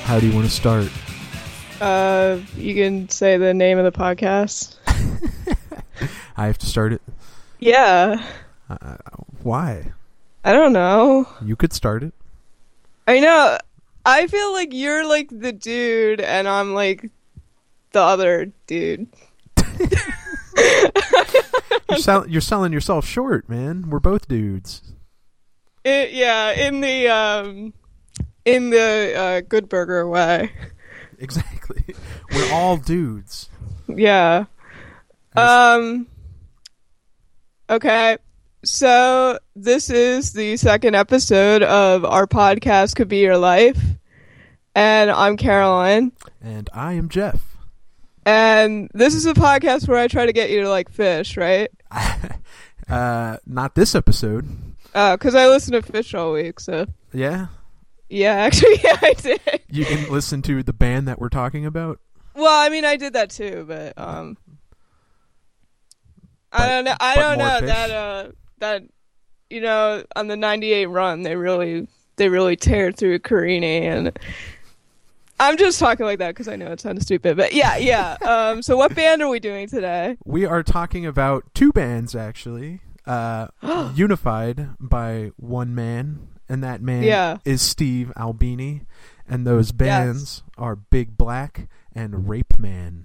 How do you want to start? You can say the name of the podcast. I have to start it? Yeah. Why? I don't know. You could start it. I know. I feel like you're like the dude and I'm like the other dude. You're selling yourself short, man. We're both dudes. In the Good Burger way. Exactly. We're all dudes. Yeah. Okay. So this is the second episode of our podcast, Could Be Your Life. And I'm Caroline. And I am Jeff. And this is a podcast where I try to get you to like fish, right? Not this episode. Oh, because I listen to Fish all week, so. Yeah? Yeah, actually, yeah, I did. You didn't listen to the band that we're talking about? Well, I mean, I did that too, but I don't know. I don't know that you know, on the '98 run, they really tear through Carini, and I'm just talking like that because I know it sounds stupid, but yeah. So, what band are we doing today? We are talking about two bands, actually, unified by one man, and that man is Steve Albini, and those bands are Big Black and Rape Man.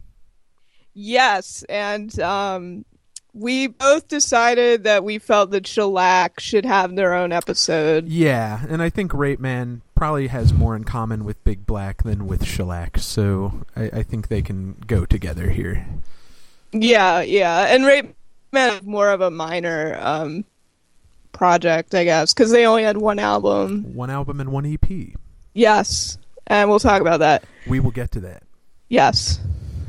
Yes, and we both decided that we felt that Shellac should have their own episode. Yeah, and I think Rape Man probably has more in common with Big Black than with Shellac, so I think they can go together here. Yeah, and Rape Man is more of a minor project, I guess, because they only had one album. One album and one EP. Yes, and we'll talk about that. We will get to that. Yes.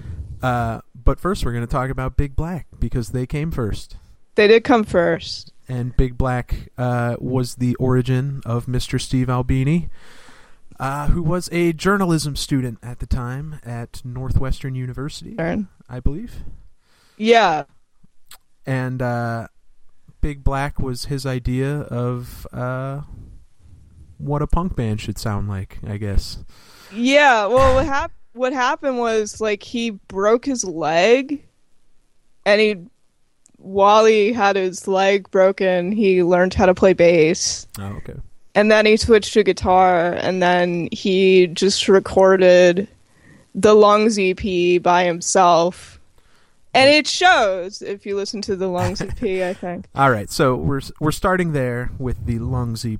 But first we're going to talk about Big Black, because they came first. They did come first. And Big Black was the origin of Mr. Steve Albini, who was a journalism student at the time at Northwestern University, I believe. Yeah. And Big Black was his idea of what a punk band should sound like, I guess. Yeah, well, what happened was, like, he broke his leg, and while he had his leg broken, he learned how to play bass. Oh, okay. And then he switched to guitar, and then he just recorded the Lungs EP by himself. And it shows if you listen to the Lungs EP, I think. All right, so we're starting there with the Lungs EP,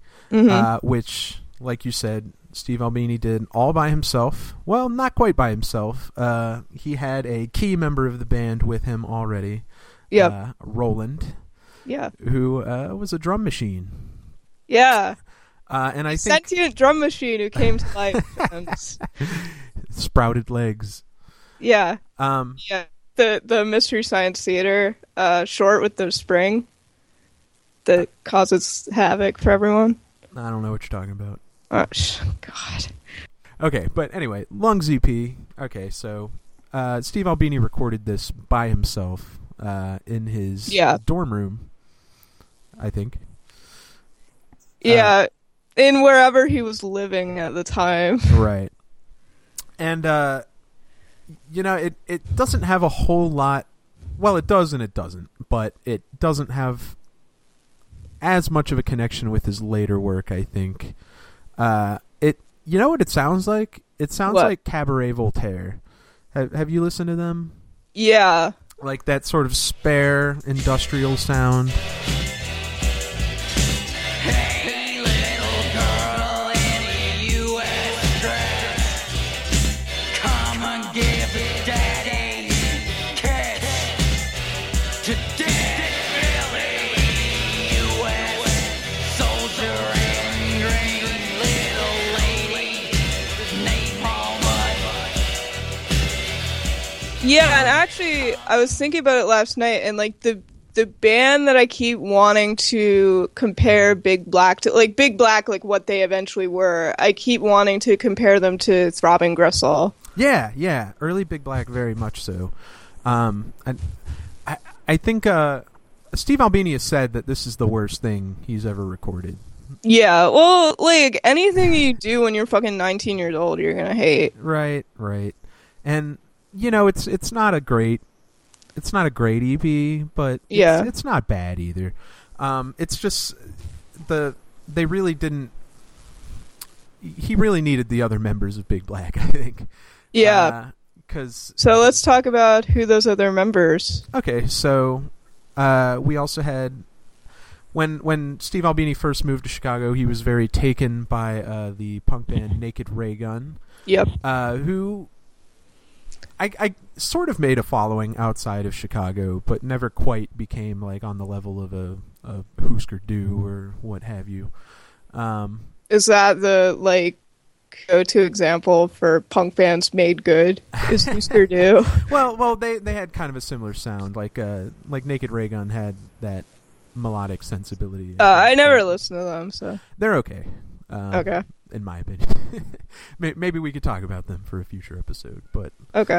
which, like you said, Steve Albini did all by himself. Well, not quite by himself. He had a key member of the band with him already. Yep. Roland. Yeah. Who was a drum machine. Yeah. And I think sentient drum machine who came to life. Sprouted legs. Yeah. Yeah. The Mystery Science Theater short with the spring that causes havoc for everyone. I don't know what you're talking about. Oh, God. Okay, but anyway, Lungs EP. Okay, so Steve Albini recorded this by himself in his dorm room, I think. Yeah, in wherever he was living at the time. Right. And, you know, it doesn't have a whole lot. Well, it does and it doesn't, but it doesn't have as much of a connection with his later work, I think. You know what it sounds like? It sounds like Cabaret Voltaire. Have you listened to them? Yeah. Like that sort of spare industrial sound. Hey, little girl in a U.S. dress, come and give daddy kiss today. Yeah, and actually, I was thinking about it last night, and like the band that I keep wanting to compare Big Black to, like Big Black, like what they eventually were, I keep wanting to compare them to Throbbing Gristle. Yeah, early Big Black, very much so. I think Steve Albini has said that this is the worst thing he's ever recorded. Yeah, well, like, anything you do when you're fucking 19 years old, you're gonna hate. Right. And, it's not a great EP, but it's not bad either. It's just they really didn't. He really needed the other members of Big Black, I think. Yeah. So let's talk about who those other members. Okay, so we also had when Steve Albini first moved to Chicago, he was very taken by the punk band Naked Ray Gun. Yep. Who I sort of made a following outside of Chicago, but never quite became like on the level of a Husker Du or what have you. Is that the like go-to example for punk bands made good? Is Husker Du? well, they had kind of a similar sound, like Naked Ray Gun had that melodic sensibility. I never listened to them, so they're okay. Okay. In my opinion, maybe we could talk about them for a future episode. But okay.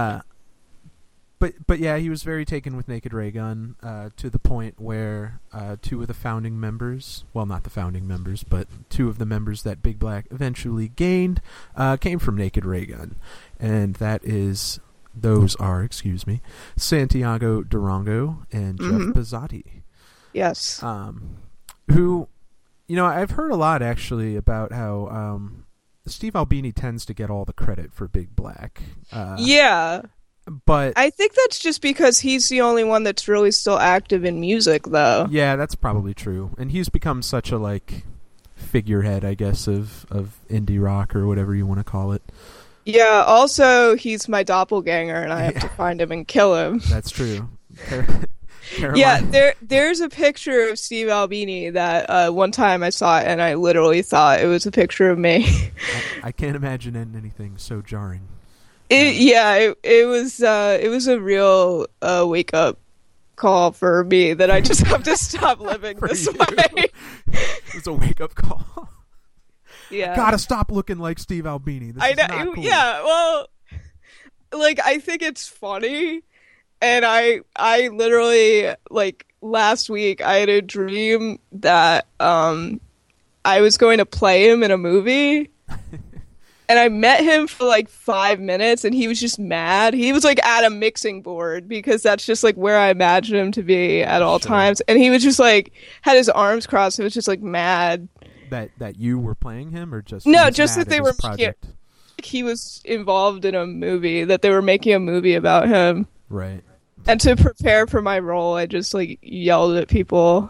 But yeah, he was very taken with Naked Ray Gun to the point where two of the founding members, well, not the founding members, but two of the members that Big Black eventually gained came from Naked Ray Gun, and those are Santiago Durango and Jeff Pezzati. Yes. Who, I've heard a lot actually about how Steve Albini tends to get all the credit for Big Black. Yeah. But I think that's just because he's the only one that's really still active in music, though. Yeah, that's probably true. And he's become such a figurehead, I guess, of indie rock or whatever you want to call it. Yeah, also he's my doppelganger and I have to find him and kill him. That's true. Yeah, there's a picture of Steve Albini that one time I saw it and I literally thought it was a picture of me. I can't imagine anything so jarring. It was a real wake up call for me that I just have to stop living this way. It was a wake up call. Yeah, I gotta stop looking like Steve Albini. This is not cool. Yeah, well, I think it's funny, and I literally last week I had a dream that I was going to play him in a movie. And I met him for 5 minutes and he was just mad. He was at a mixing board because that's just where I imagine him to be at all times. And he was just had his arms crossed and was just mad. That you were playing him or just no, just that they were project? He was involved in a movie, that they were making a movie about him. Right. And to prepare for my role, I just yelled at people.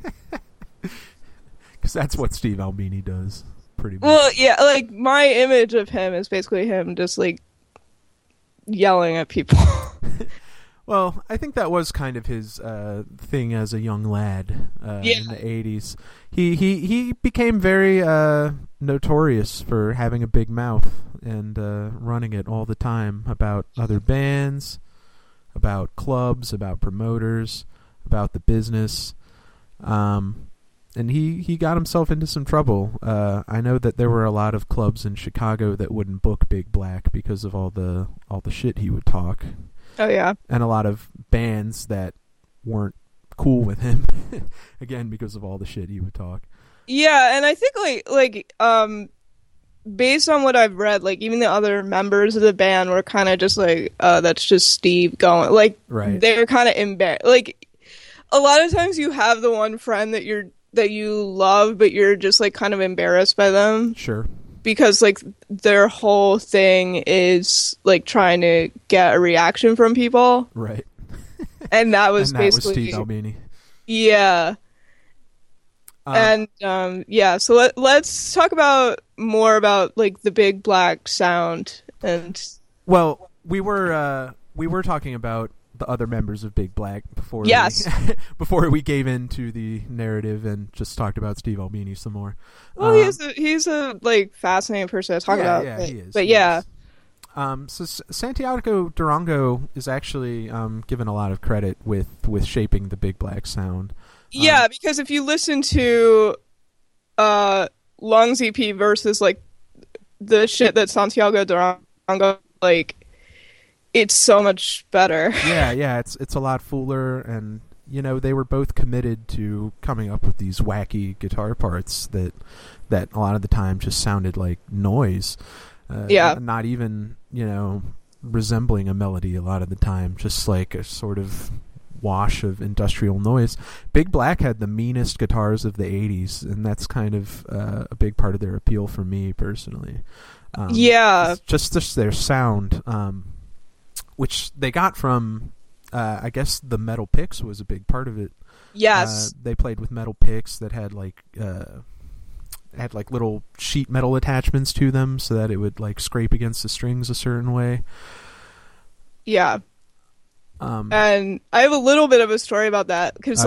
Because that's what Steve Albini does. Pretty much. Well, yeah, my image of him is basically him just yelling at people. Well, I think that was kind of his thing as a young lad in the 80s. He became very notorious for having a big mouth and running it all the time about other bands, about clubs, about promoters, about the business. And he got himself into some trouble. I know that there were a lot of clubs in Chicago that wouldn't book Big Black because of all the shit he would talk. Oh yeah. And a lot of bands that weren't cool with him, again because of all the shit he would talk. Yeah, and I think based on what I've read, even the other members of the band were kind of just that's just Steve going. Right. They're kind of embarrassed. A lot of times you have the one friend that you love, but you're just kind of embarrassed by them. Sure. Because their whole thing is trying to get a reaction from people. Right. And that was basically Steve Albini. Yeah. So let's talk about more about the Big Black sound. And well, we were talking about the other members of Big Black before before we gave in to the narrative and just talked about Steve Albini some more. Well, he's a fascinating person to talk about. Yeah, he is. But yeah. So Santiago Durango is actually given a lot of credit with shaping the Big Black sound. Yeah, because if you listen to Lungs EP versus the shit that Santiago Durango it's so much better. Yeah, it's a lot fuller, and they were both committed to coming up with these wacky guitar parts that a lot of the time just sounded like noise. Not even, resembling a melody a lot of the time, just like a sort of wash of industrial noise. Big Black had the meanest guitars of the 80s, and that's kind of a big part of their appeal for me personally. Just their sound, which they got from, I guess the metal picks was a big part of it. Yes. They played with metal picks that had like little sheet metal attachments to them so that it would like scrape against the strings a certain way. Yeah. And I have a little bit of a story about that because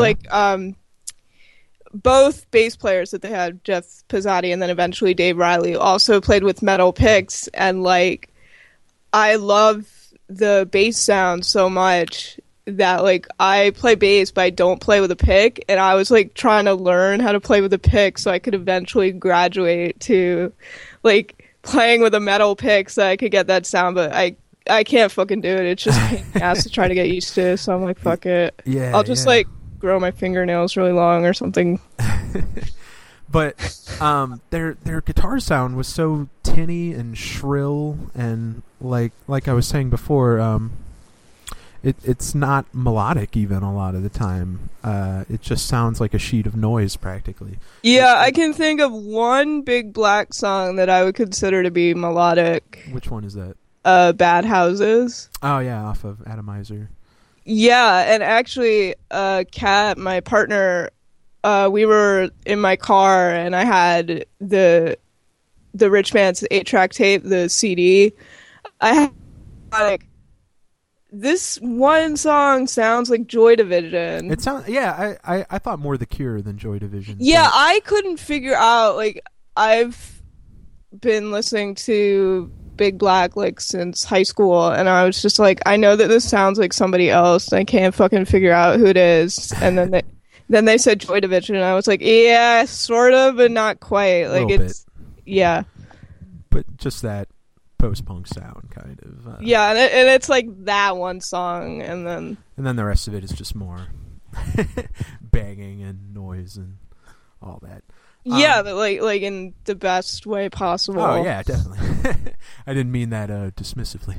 both bass players that they had, Jeff Pizzati and then eventually Dave Riley, also played with metal picks, and like I love the bass sound so much that like I play bass but I don't play with a pick, and I was like trying to learn how to play with a pick so I could eventually graduate to like playing with a metal pick so I could get that sound, but I can't fucking do it. It's just a pain in the ass to try to get used to, so I'm like, fuck it. Yeah, I'll just like grow my fingernails really long or something. But their guitar sound was so tinny and shrill, and like I was saying before, it's not melodic even a lot of the time. It just sounds like a sheet of noise practically. Yeah, I can think of one Big Black song that I would consider to be melodic. Which one is that? Bad Houses. Oh yeah, off of Atomizer. Yeah, and actually, Kat, my partner, we were in my car, and I had the Rich Man's 8-track tape, the CD. I had like, this one song sounds like Joy Division. It sounds, yeah. I thought more The Cure than Joy Division. Yeah, but I couldn't figure out, like, I've been listening to Big Black like since high school, and I was just like, I know that this sounds like somebody else, and I can't fucking figure out who it is. And then they said Joy Division, and I was like, yeah, sort of, but not quite. Like it's bit. Yeah, but just that post-punk sound kind of. Yeah, and it's like that one song, and then the rest of it is just more banging and noise and all that. Yeah, but like in the best way possible. Oh yeah, definitely. I didn't mean that dismissively.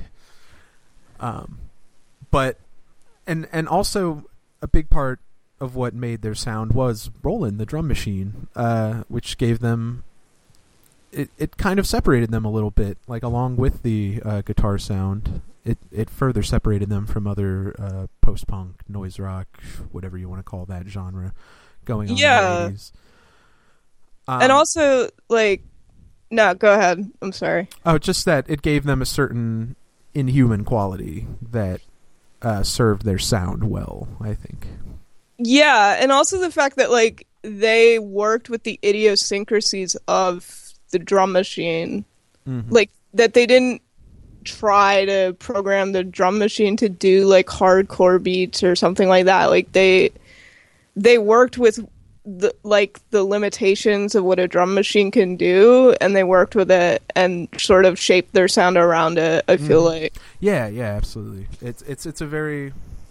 But and also a big part of what made their sound was Roland, the drum machine, which gave them it kind of separated them a little bit, like along with the guitar sound. It further separated them from other post-punk, noise rock, whatever you want to call that genre going on in the 80s. And also, like, no, go ahead. I'm sorry. Oh, just that it gave them a certain inhuman quality that served their sound well, I think. Yeah, and also the fact that, like, they worked with the idiosyncrasies of the drum machine. Mm-hmm. Like, that they didn't try to program the drum machine to do, like, hardcore beats or something like that. Like, they worked with the limitations of what a drum machine can do, and they worked with it and sort of shaped their sound around it. I feel like yeah, absolutely. It's a very,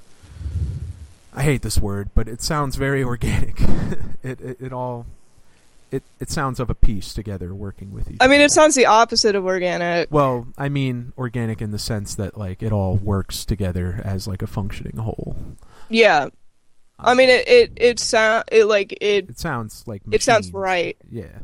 I hate this word, but it sounds very organic. It all sounds of a piece together, working with each other. I mean, it sounds the opposite of organic. Well, I mean organic in the sense that like it all works together as like a functioning whole. Yeah. I mean, it sounds like machines. It sounds right. Yeah.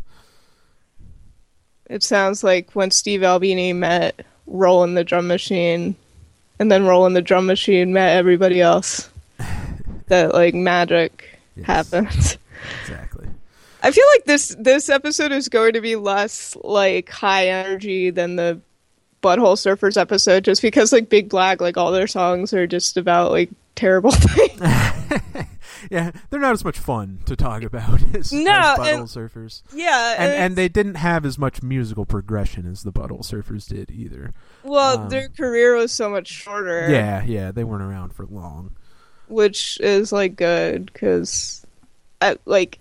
It sounds like when Steve Albini met Roland the drum machine, and then Roland the drum machine met everybody else. That like magic happened. Exactly. I feel like this episode is going to be less like high energy than the Butthole Surfers episode, just because like Big Black, like all their songs are just about like terrible things. Yeah, they're not as much fun to talk about as Butthole Surfers. Yeah, and they didn't have as much musical progression as the Butthole Surfers did either. Well, their career was so much shorter. Yeah, they weren't around for long, which is like good because, like,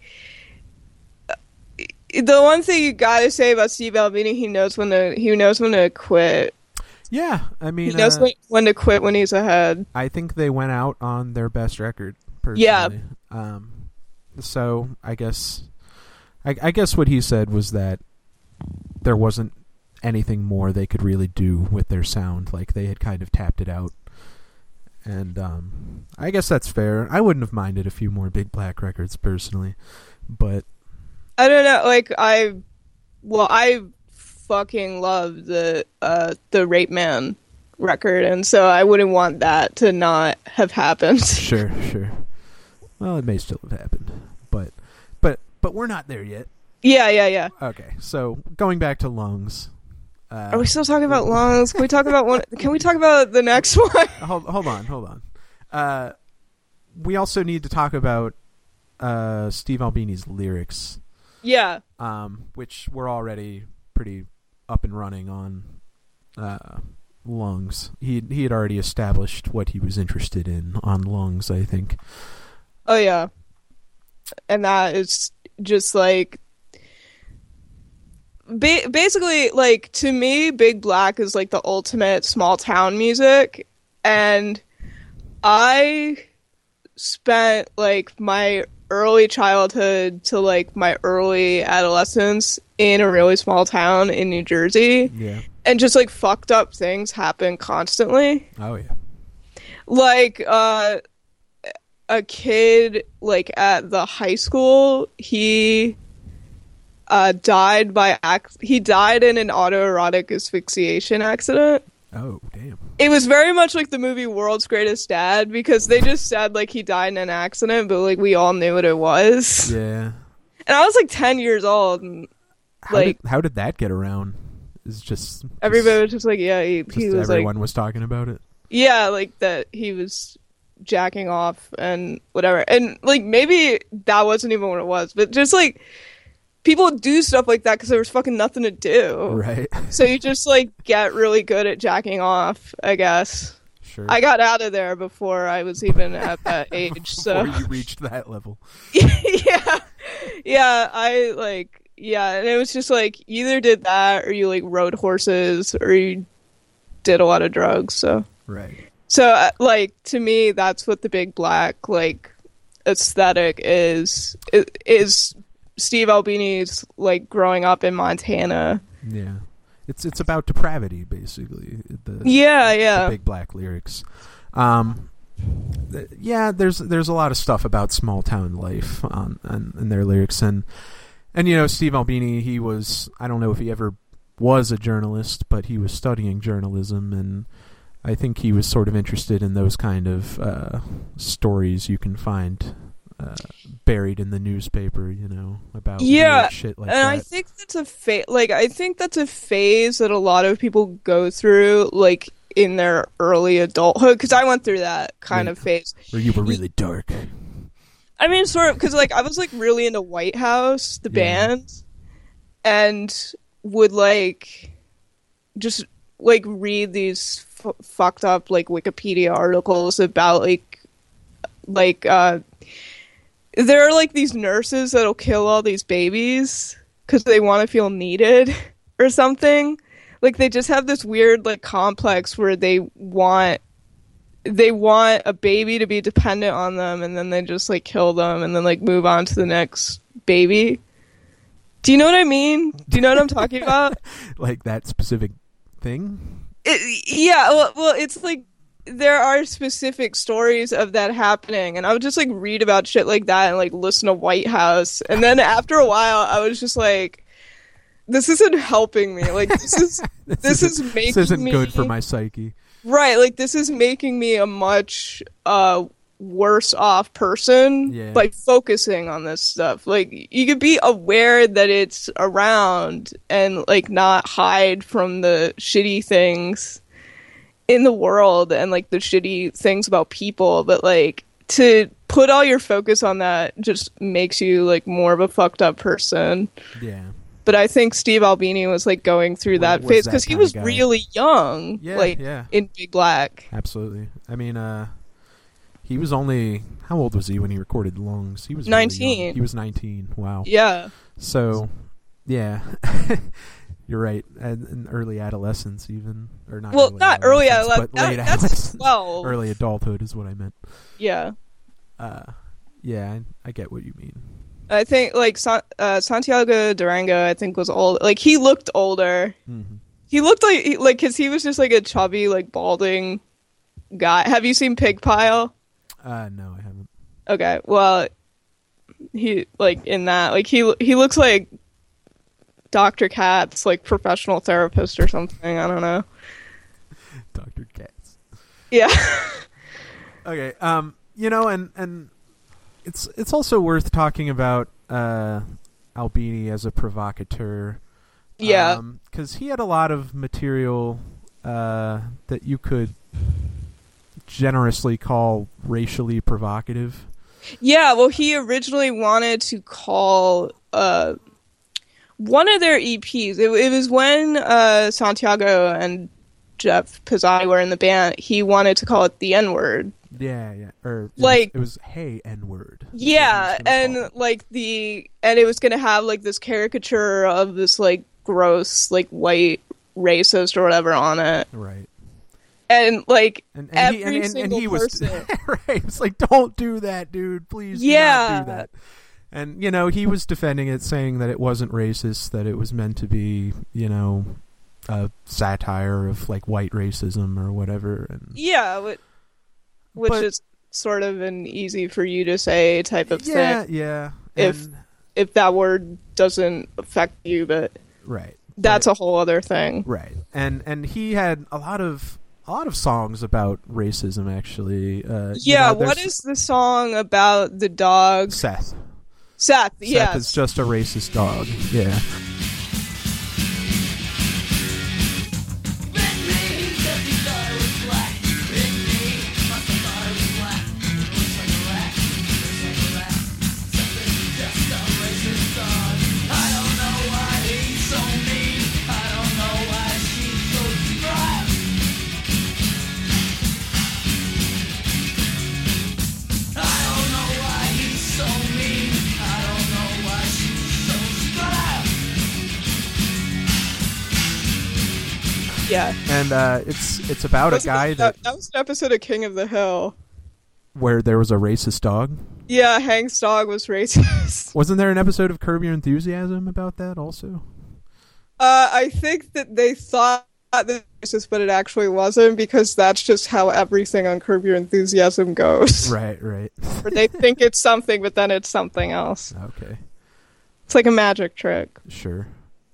the one thing you gotta say about Steve Albini, he knows when to quit. Yeah, I mean, he knows when to quit when he's ahead. I think they went out on their best record, personally. Yeah. So I guess what he said was that there wasn't anything more they could really do with their sound. Like, they had kind of tapped it out. And I guess that's fair. I wouldn't have minded a few more Big Black records personally, but I don't know. Like, I fucking love the Rape Man record, and so I wouldn't want that to not have happened. Sure. Well, it may still have happened, but we're not there yet. Yeah. Okay, so going back to Lungs. Are we still talking about Lungs? Can we talk about one? Can we talk about the next one? Hold on. We also need to talk about Steve Albini's lyrics. Yeah. Which were already pretty up and running on Lungs. He had already established what he was interested in on Lungs, I think. Oh yeah. And that is just like basically, like, to me, Big Black is like the ultimate small town music, and I spent like my early childhood to like my early adolescence in a really small town in New Jersey. Yeah. And just like fucked up things happen constantly. Oh yeah. Like a kid like at the high school, he died in an autoerotic asphyxiation accident. Oh, damn. It was very much like the movie World's Greatest Dad, because they just said like he died in an accident, but like we all knew what it was. Yeah. And I was like 10 years old, and how did that get around? It's just everybody was just like, yeah, he was everyone like, was talking about it. Yeah, like that he was jacking off and whatever. And like maybe that wasn't even what it was, but just like people do stuff like that because there was fucking nothing to do. Right. So you just like get really good at jacking off, I guess. Sure. I got out of there before I was even at that age. So before you reached that level. Yeah, I like, yeah, and it was just like either did that or you like rode horses or you did a lot of drugs. So right. So like to me, that's what the Big Black like aesthetic is Steve Albini's like growing up in Montana. Yeah. It's about depravity, basically. The Big Black lyrics. Yeah, there's a lot of stuff about small town life in their lyrics, and you know, Steve Albini, he was, I don't know if he ever was a journalist, but he was studying journalism, and I think he was sort of interested in those kind of stories you can find buried in the newspaper, you know, about weird shit like that. And I think that's I think that's a phase that a lot of people go through, like in their early adulthood. Because I went through that kind of phase where you were really dark. I mean, sort of, because like I was like really into White House, the band, and would like just like read these fucked up like Wikipedia articles about like there are like these nurses that'll kill all these babies because they want to feel needed or something. Like they just have this weird like complex where they want a baby to be dependent on them, and then they just like kill them and then like move on to the next baby. Do you know what I mean? Do you know what I'm talking about? Like that specific thing? Well, it's like there are specific stories of that happening, and I would just like read about shit like that and like listen to White House, and then after a while I was just like, this isn't helping me. Like this is this isn't good for my psyche. Right, like this is making me a much worse off person by focusing on this stuff. Like you could be aware that it's around and like not hide from the shitty things in the world and like the shitty things about people, but like to put all your focus on that just makes you like more of a fucked up person. Yeah. But I think Steve Albini was like going through that phase because he was really young, in Big Black. Absolutely. I mean, he was only, how old was he when he recorded Lungs? He was 19. Really he was 19. Wow. Yeah. So, yeah, you're right. In early adolescence, even, or not. Well, not early adolescence, but late that's 12. Early adulthood is what I meant. Yeah. Yeah, I get what you mean. I think like Santiago Durango, I think was old. Like he looked older. Mm-hmm. He looked like because he was just like a chubby, like balding guy. Have you seen Pig Pile? No, I haven't. Okay, well, he like in that like he looks like Dr. Katz, like professional therapist or something. I don't know. Dr. Katz. Yeah. Okay. And it's also worth talking about Albini as a provocateur. Yeah. Because he had a lot of material that you could generously call racially provocative. Yeah, well, he originally wanted to call one of their EPs. It was when Santiago and Jeff Pizzati were in the band. He wanted to call it the N-word. Yeah. Or like it was hey N-word. Yeah, and like and it was gonna have like this caricature of this like gross like white racist or whatever on it. Right. And like every single person, right? It's like, don't do that, dude. Please, do not do that. And he was defending it, saying that it wasn't racist, that it was meant to be, a satire of like white racism or whatever. And which is sort of an easy for you to say type of thing. Yeah. If that word doesn't affect you, but right, that's a whole other thing. Right. And he had a lot of songs about racism, actually. What is the song about the dog? Seth, yes. is just a racist dog. Yeah. Yeah. And it's about a guy that was an episode of King of the Hill where there was a racist dog. Yeah, Hank's dog was racist. Wasn't there an episode of Curb Your Enthusiasm about that also? I think that they thought that it was racist, but it actually wasn't, because that's just how everything on Curb Your Enthusiasm goes. Right. Where they think it's something, but then it's something else. Okay. It's like a magic trick. Sure.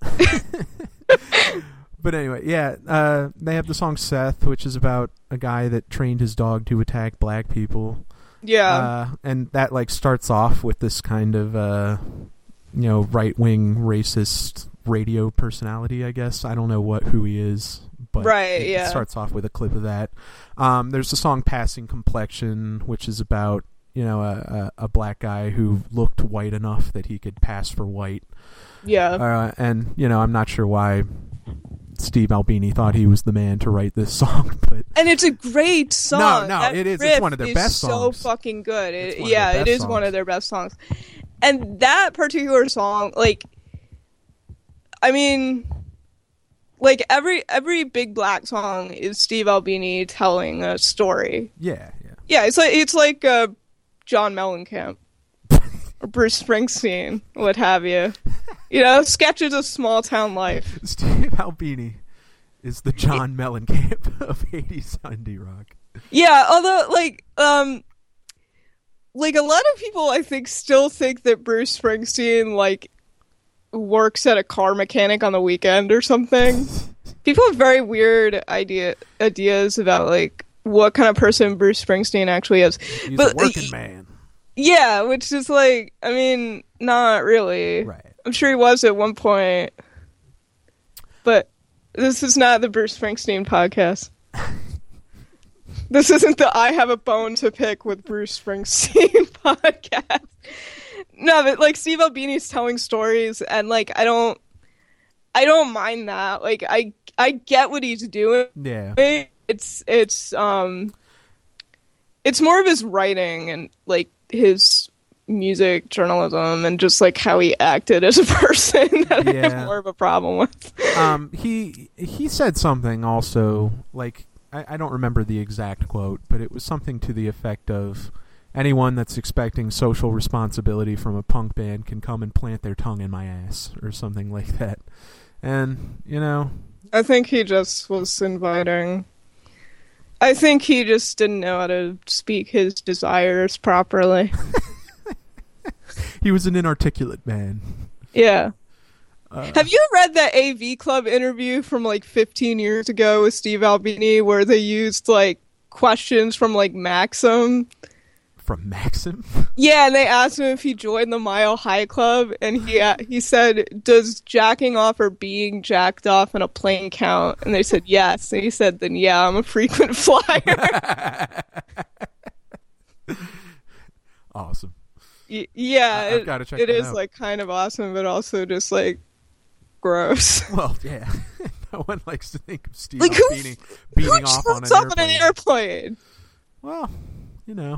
But anyway, yeah, they have the song Seth, which is about a guy that trained his dog to attack black people. Yeah. And that like starts off with this kind of right-wing racist radio personality, I guess. I don't know who he is, but it starts off with a clip of that. There's the song Passing Complexion, which is about a black guy who looked white enough that he could pass for white. Yeah. And I'm not sure why Steve Albini thought he was the man to write this song, and it's a great song. No, it is. It's one of their best songs. So fucking good. It is one of their best songs. And that particular song, like, I mean, like every big black song is Steve Albini telling a story. Yeah. It's like John Mellencamp or Bruce Springsteen, what have you. Sketches of small town life. Steve Albini is the John Mellencamp of 80s indie rock. Yeah, although like a lot of people I think still think that Bruce Springsteen like works at a car mechanic on the weekend or something. People have very weird ideas about like what kind of person Bruce Springsteen actually is. He's a working man. Yeah, which is like, I mean, not really. Right. I'm sure he was at one point. But this is not the Bruce Springsteen podcast. This isn't the I have a bone to pick with Bruce Springsteen podcast. No, but like Steve Albini's telling stories, and like I don't mind that. Like I get what he's doing. Yeah. It's more of his writing and like his music journalism and just like how he acted as a person that I have more of a problem with. He said something also, like I don't remember the exact quote, but it was something to the effect of anyone that's expecting social responsibility from a punk band can come and plant their tongue in my ass or something like that. And, you know... I think he just was inviting... I think he just didn't know how to speak his desires properly. He was an inarticulate man. Yeah. Have you read that AV Club interview from like 15 years ago with Steve Albini where they used like questions from like Maxim? From Maxim? Yeah, and they asked him if he joined the Mile High Club, and he said, "Does jacking off or being jacked off in a plane count?" And they said yes. And he said, "Then yeah, I'm a frequent flyer." Awesome. Yeah, I've gotta check it that is out. like kind of awesome, but also just like gross. Well, yeah. No one likes to think of Steve Like, who beating off on an airplane? Well, you know.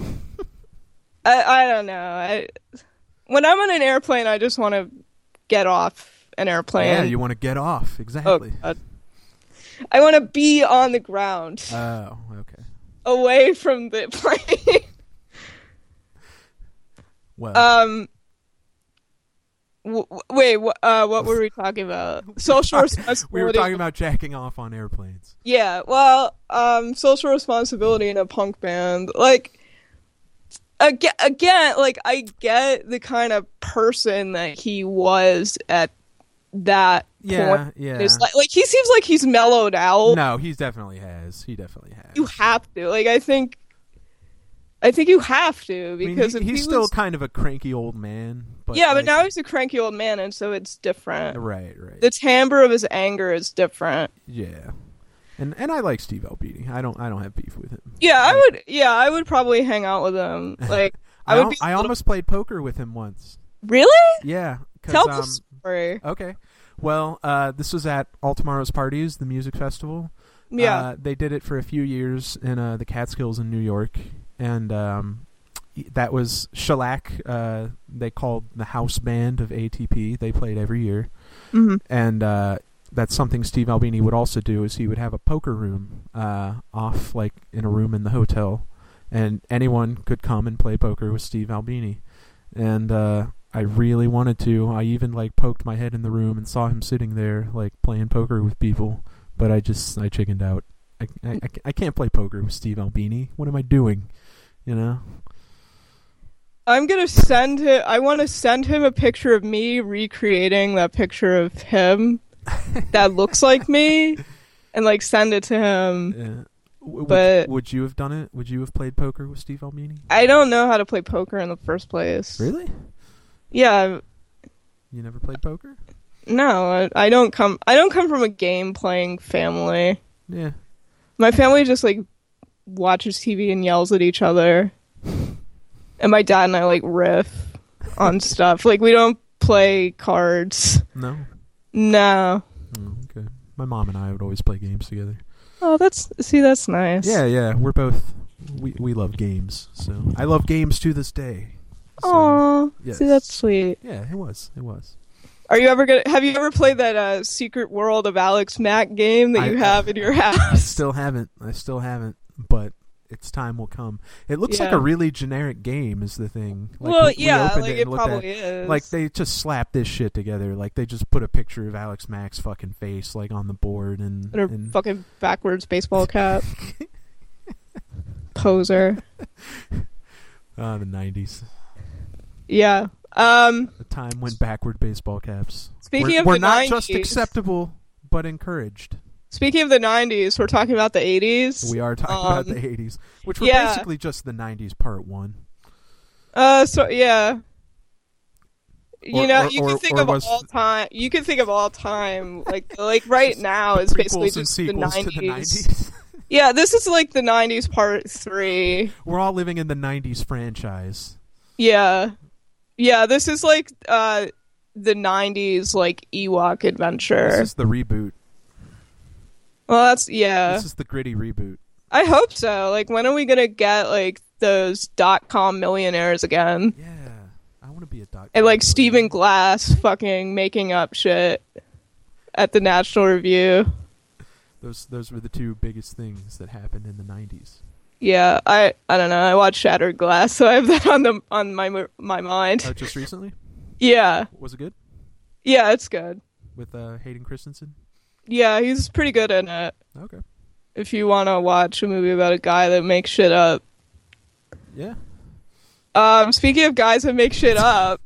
I don't know. When I'm on an airplane, I just want to get off an airplane. Yeah, you want to get off. Exactly. Oh, I want to be on the ground. Oh, okay. Away from the plane. Well. Wait. What were we talking about? Social responsibility. We were talking about jacking off on airplanes. Yeah. Well, social responsibility in a punk band, like. Again, like, I get the kind of person that he was at that point. Yeah. It's like he seems like he's mellowed out. No, he definitely has. You have to. Like, I think you have to, because he's still kind of a cranky old man. But yeah, but now he's a cranky old man, and so it's different. Right. The timbre of his anger is different. Yeah. And I like Steve Albini. I don't have beef with him. Yeah, I would probably hang out with him. Like I almost played poker with him once. Really? Yeah. Tell the story. Okay. Well, this was at All Tomorrow's Parties, the music festival. Yeah. They did it for a few years in the Catskills in New York, and that was Shellac. They called the house band of ATP. They played every year. Mm-hmm. And that's something Steve Albini would also do, is he would have a poker room off, like, in a room in the hotel, and anyone could come and play poker with Steve Albini. And I really wanted to. I even, like, poked my head in the room and saw him sitting there, like, playing poker with people, but I chickened out. I can't play poker with Steve Albini. What am I doing? You know? I'm gonna send him. I want to send him a picture of me recreating that picture of him that looks like me, and like send it to him. But would you have done it? Would you have played poker with Steve Albini? I don't know how to play poker in the first place. Really? Yeah. You never played poker? No, I don't come from a game playing family. Yeah. My family just like watches TV and yells at each other. And my dad and I like riff on stuff. Like, we don't play cards. No. No. Oh, okay. My mom and I would always play games together. Oh, that's nice. Yeah. We're both we love games. So I love games to this day. So, Aww. yes. See, that's sweet. Yeah, it was. Have you ever played that Secret World of Alex Mack game that you have in your house? I still haven't, but its time will come. It looks like a really generic game is the thing. Like, well, we opened it probably is. Like, they just slapped this shit together. Like, they just put a picture of Alex Mack's fucking face, like, on the board and a fucking backwards baseball cap. Poser. The 90s. Yeah. The time when backward baseball caps were not 90s, just acceptable, but encouraged. Speaking of the 90s, we're talking about the 80s. We are talking about the 80s, which were basically just the 90s part one. So yeah. You can think of all time. Like right now is basically just the 90s. To the 90s. Yeah, this is like the 90s part 3. We're all living in the 90s franchise. Yeah. Yeah, this is like the 90s like Ewok adventure. This is the reboot. Well, this is the gritty reboot. I hope so. Like, when are we gonna get like those .com millionaires again? Yeah, I want to be a .com. And like Stephen Glass fucking making up shit at the National Review. Those were the two biggest things that happened in the 90s. Yeah, I don't know. I watched Shattered Glass, so I have that on my mind. Just recently? Yeah. Was it good? Yeah, it's good. With Hayden Christensen? Yeah, he's pretty good in it. Okay. If you want to watch a movie about a guy that makes shit up. Yeah. Speaking of guys that make shit up.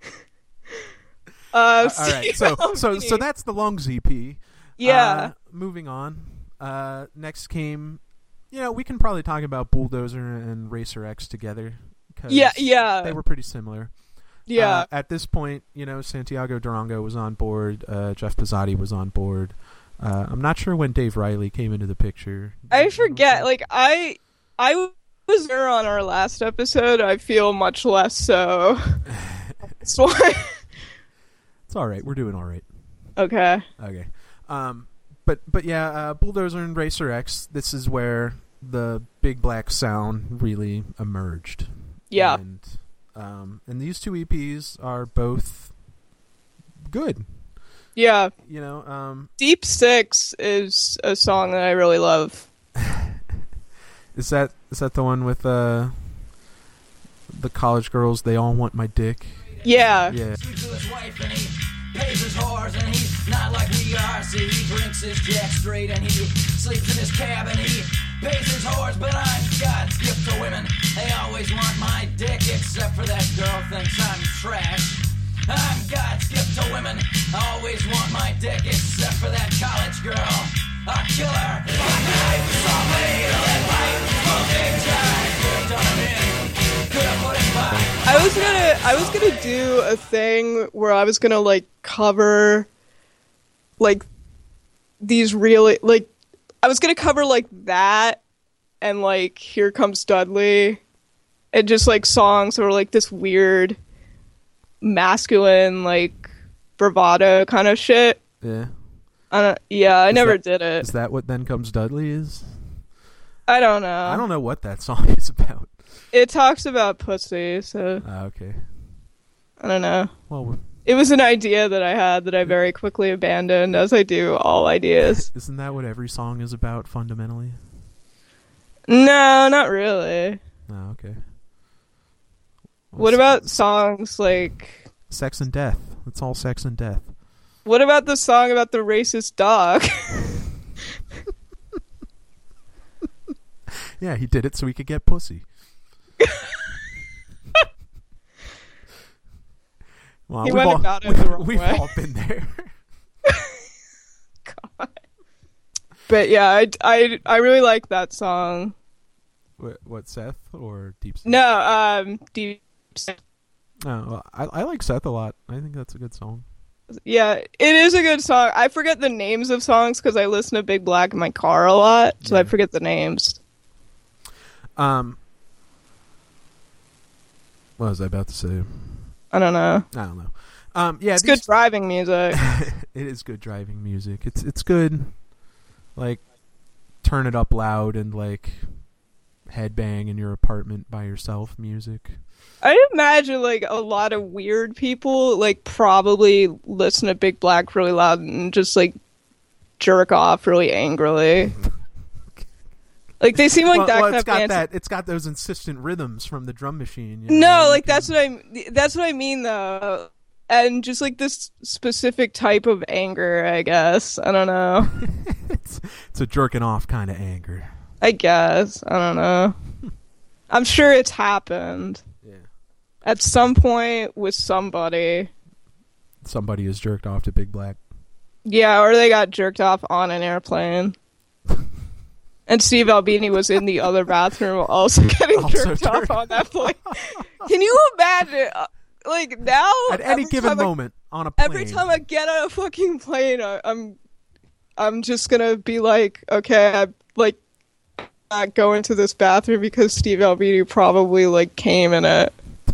All right. So that's the Lungs EP. Yeah. Moving on. Next came, we can probably talk about Bulldozer and Racer X together. Yeah. They were pretty similar. Yeah. At this point, Santiago Durango was on board. Jeff Pizzotti was on board. I'm not sure when Dave Riley came into the picture. I forget. Like, I was there on our last episode. I feel much less so. That's why. It's all right. We're doing all right. Okay. But yeah, Bulldozer and Racer X, this is where the Big Black sound really emerged. Yeah. And these two EPs are both good. Yeah. Deep Six is a song that I really love. Is that the one with the college girls? They all want my dick. Yeah. Yeah. Pays his whores and he's not like we are. See, he drinks his jack straight and he sleeps in his cab and he pays his whores. But I'm God's gift to women. They always want my dick, except for that girl thinks I'm trash. I'm God's gift to women. Always want my dick, except for that college girl. A killer. Fuck knife, saw me, red light, smoking time. Could've done him in. Could've put him by. I was gonna do a thing where I was gonna like cover like these really like I was gonna cover like that and like Here Comes Dudley and just like songs that were like this weird masculine like bravado kind of shit. Yeah. I never did it. Is that what Then Comes Dudley is? I don't know. I don't know what that song is about. It talks about pussy, so okay. I don't know. Well, it was an idea that I had that I very quickly abandoned, as I do all ideas. Isn't that what every song is about fundamentally? No, not really. Oh, okay. Well, what about songs like Sex and Death? It's all sex and death. What about the song about the racist dog? Yeah, he did it so he could get pussy. Well, he went about it the wrong we've way. all been there. God. But yeah, I really like that song. What, Seth or Deep Seth? No, Deep Seth. Oh, well, I like Seth a lot. I think that's a good song. Yeah, it is a good song. I forget the names of songs because I listen to Big Black in my car a lot, so I forget the names. What was I about to say? I don't know. Yeah, it's good driving music. It is good driving music. It's good, like, turn it up loud and like headbang in your apartment by yourself music. I imagine like a lot of weird people like probably listen to Big Black really loud and just like jerk off really angrily. Like they seem like that kind of band. It's got those insistent rhythms from the drum machine. No, like that's what I mean though. And just like this specific type of anger, I guess. I don't know. It's a jerking off kind of anger. I guess. I don't know. I'm sure it's happened. Yeah. At some point with somebody. Somebody has jerked off to Big Black. Yeah, or they got jerked off on an airplane. And Steve Albini was in the other bathroom also getting jerked off on that plane. Can you imagine? Like now, at any given moment on a plane. Every time I get on a fucking plane, I'm just gonna be like, okay, I'm like not going to this bathroom because Steve Albini probably like came in it.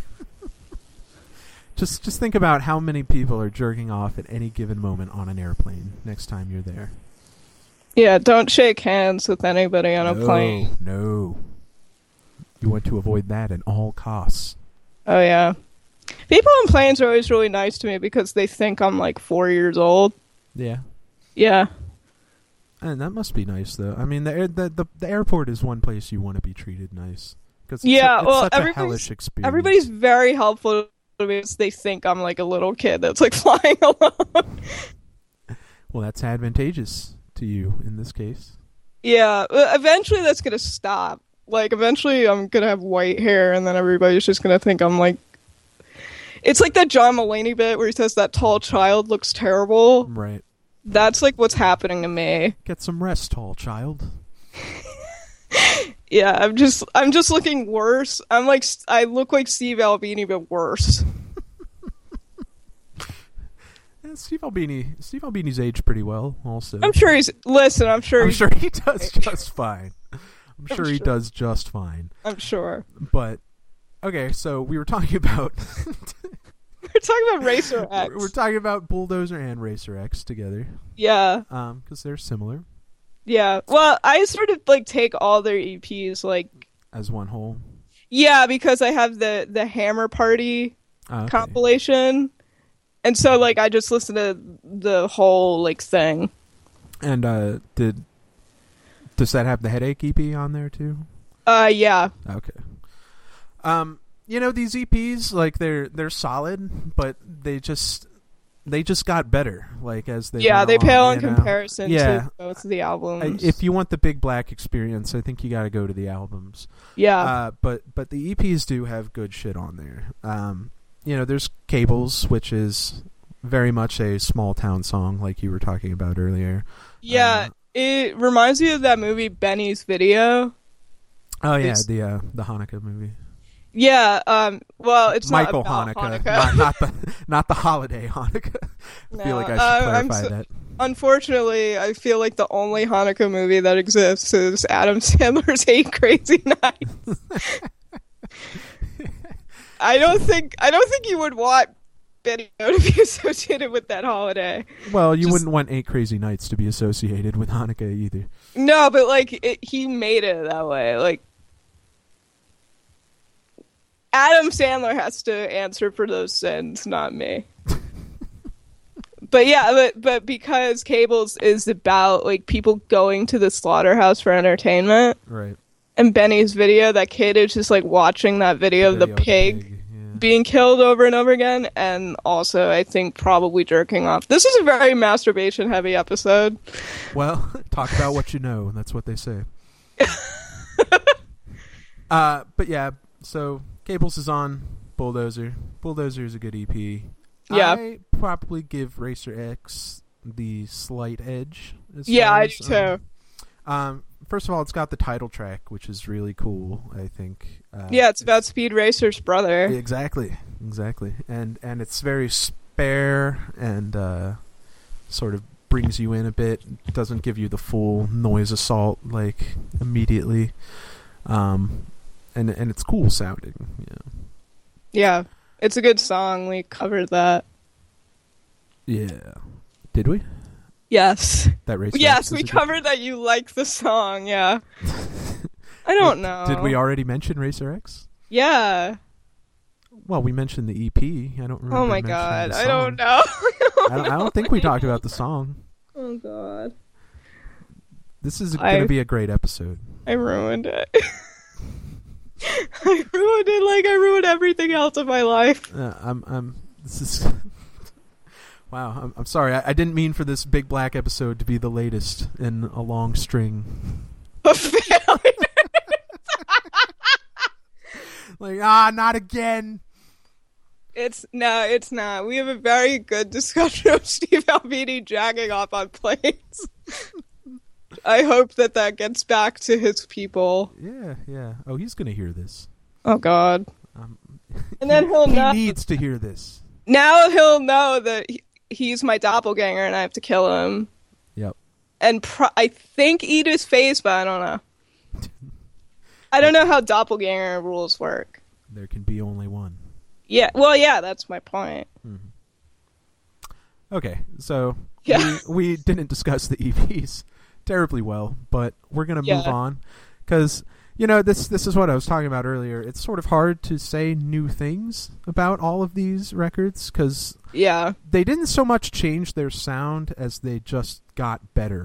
Just think about how many people are jerking off at any given moment on an airplane next time you're there. Yeah, don't shake hands with anybody on a plane. No. You want to avoid that at all costs. Oh, yeah. People on planes are always really nice to me because they think I'm like 4 years old. Yeah. Yeah. And that must be nice, though. I mean, the airport is one place you want to be treated nice. Cause it's such a hellish experience. Everybody's very helpful to me because they think I'm like a little kid that's like flying alone. Well, that's advantageous to you in this case. Yeah, eventually that's going to stop. Like, eventually I'm going to have white hair, and then everybody's just going to think I'm like... It's like that John Mulaney bit where he says that tall child looks terrible. Right. That's like what's happening to me. Get some rest, tall child. Yeah, I'm just looking worse. I look like Steve Albini, but worse. Yeah, Steve Albini's aged pretty well, also. I'm sure he does just fine. I'm sure he does just fine. I'm sure. But, okay, so we were talking about... We're talking about Racer X. We're talking about Bulldozer and Racer X together. Yeah. Because they're similar. Yeah. Well, I sort of like take all their EPs like as one whole. Yeah, because I have the Hammer Party compilation, and so like I just listen to the whole like thing. And does that have the Headache EP on there too? Yeah. Okay. You know, these EPs, like they're solid, but they just got better. Like as they they went pale along, in comparison to both of the albums. If you want the Big Black experience, I think you got to go to the albums. Yeah. But the EPs do have good shit on there. You know, there's Cables, which is very much a small town song, like you were talking about earlier. Yeah, it reminds me of that movie Benny's Video. Oh yeah, the Hanukkah movie. Yeah, well, it's Michael not about Hanukkah. not the holiday Hanukkah. I feel like I should clarify that. Unfortunately, I feel like the only Hanukkah movie that exists is Adam Sandler's 8 Crazy Nights. I don't think you would want Benny to be associated with that holiday. Well, you wouldn't want 8 Crazy Nights to be associated with Hanukkah either. No, but like he made it that way. Like Adam Sandler has to answer for those sins, not me. But yeah, but because Cables is about like people going to the slaughterhouse for entertainment, right? And Benny's Video, that kid is just like watching that video of the pig being killed over and over again, and also I think probably jerking off. This is a very masturbation heavy episode. Well, talk about what you know. That's what they say. But yeah, so Cables is on Bulldozer. Bulldozer is a good EP. Yeah. I probably give Racer X the slight edge. I do too. First of all, it's got the title track, which is really cool, I think. Yeah, it's about Speed Racer's brother. Exactly. And it's very spare and sort of brings you in a bit. Doesn't give you the full noise assault like immediately. And it's cool sounding. Yeah, it's a good song. We covered that. Yeah, did we? Yes. That Racer Yes, we covered that you like the song. Yeah. I don't know. Did we already mention Racer X? Yeah. Well, we mentioned the EP. I don't remember. Oh my god, I don't know. I don't think we talked about the song. Oh god. This is going to be a great episode. I ruined it. I ruined it like I ruined everything else in my life. This is wow. I'm sorry. I didn't mean for this Big Black episode to be the latest in a long string of failures. Like, not again. It's not. We have a very good discussion of Steve Albini jacking off on planes. I hope that gets back to his people. Yeah. Oh, he's going to hear this. Oh, God. And then he'll know. He needs to hear this. Now he'll know that he's my doppelganger and I have to kill him. Yep. And I think eat his face, but I don't know. I don't know how doppelganger rules work. There can be only one. Yeah, well, yeah, that's my point. Mm-hmm. Okay, so we didn't discuss the EPs terribly well, but we're going to move on. Because, this is what I was talking about earlier. It's sort of hard to say new things about all of these records, because they didn't so much change their sound as they just got better.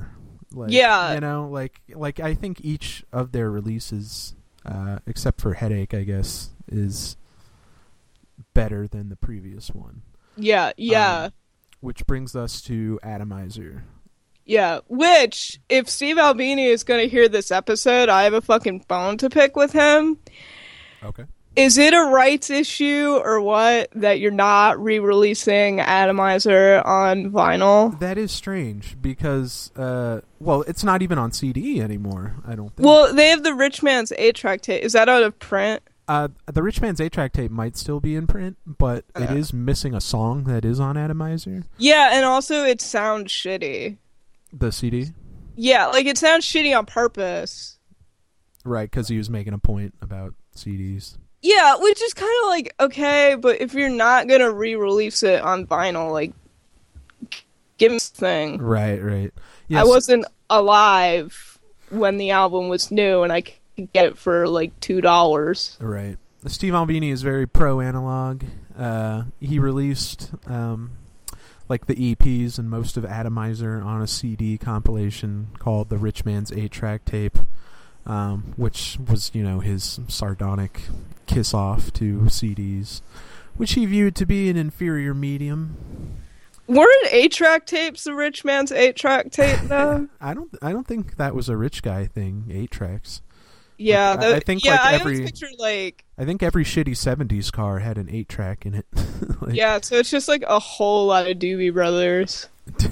Like, yeah, you know, like I think each of their releases, except for Headache, I guess, is better than the previous one. Yeah. Which brings us to Atomizer. Yeah, which, if Steve Albini is going to hear this episode, I have a fucking bone to pick with him. Okay. Is it a rights issue or what that you're not re-releasing Atomizer on vinyl? That is strange because, well, it's not even on CD anymore, I don't think. Well, they have the Rich Man's 8-track tape. Is that out of print? The Rich Man's 8-track tape might still be in print, but it is missing a song that is on Atomizer. Yeah, and also it sounds shitty. The CD? Yeah, like it sounds shitty on purpose. Right, because he was making a point about CDs. Yeah, which is kind of like, okay, but if you're not going to re-release it on vinyl, like, give me something. Right. Yes. I wasn't alive when the album was new, and I could get it for, like, $2. Right. Steve Albini is very pro-analog. He released, like, the EPs and most of Atomizer on a CD compilation called The Rich Man's 8-track tape. Which was, you know, his sardonic kiss-off to CDs, which he viewed to be an inferior medium. Weren't 8-track tapes the Rich Man's 8-track tape, though? I don't think that was a rich guy thing, 8 tracks. Yeah, like, I think like I every always picture, like, I think every shitty 70s car had an 8-track in it. Like, yeah, so it's just like a whole lot of Doobie Brothers.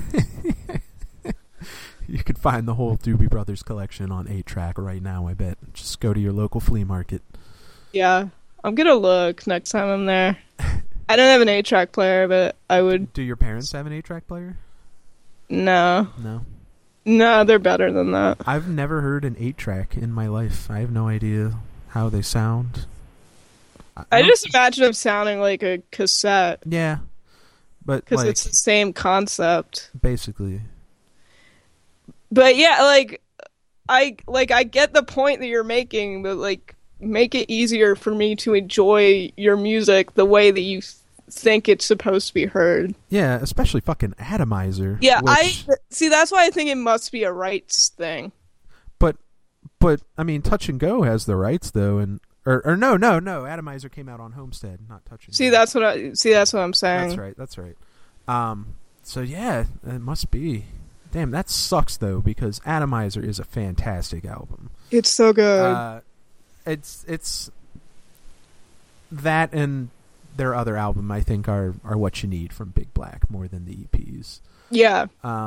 You could find the whole Doobie Brothers collection on 8-track right now, I bet. Just go to your local flea market. Yeah, I'm gonna look next time I'm there. I don't have an 8-track player, but I would... Do your parents have an 8-track player? No. No, they're better than that. I've never heard an 8-track in my life. I have no idea how they sound. I just imagine them sounding like a cassette. Yeah. But because like, it's the same concept. Basically. But yeah, I get the point that you're making, but like, make it easier for me to enjoy your music the way that you think it's supposed to be heard. Yeah, especially fucking Atomizer. Yeah, which... see, that's why I think it must be a rights thing. But I mean, Touch and Go has the rights though, and or no, Atomizer came out on Homestead, not Touch and Go. That's what I'm saying. That's right. So yeah, it must be. Damn, that sucks though, because Atomizer is a fantastic album. It's so good. It's that and their other album, I think, are what you need from Big Black more than the EPs. Yeah.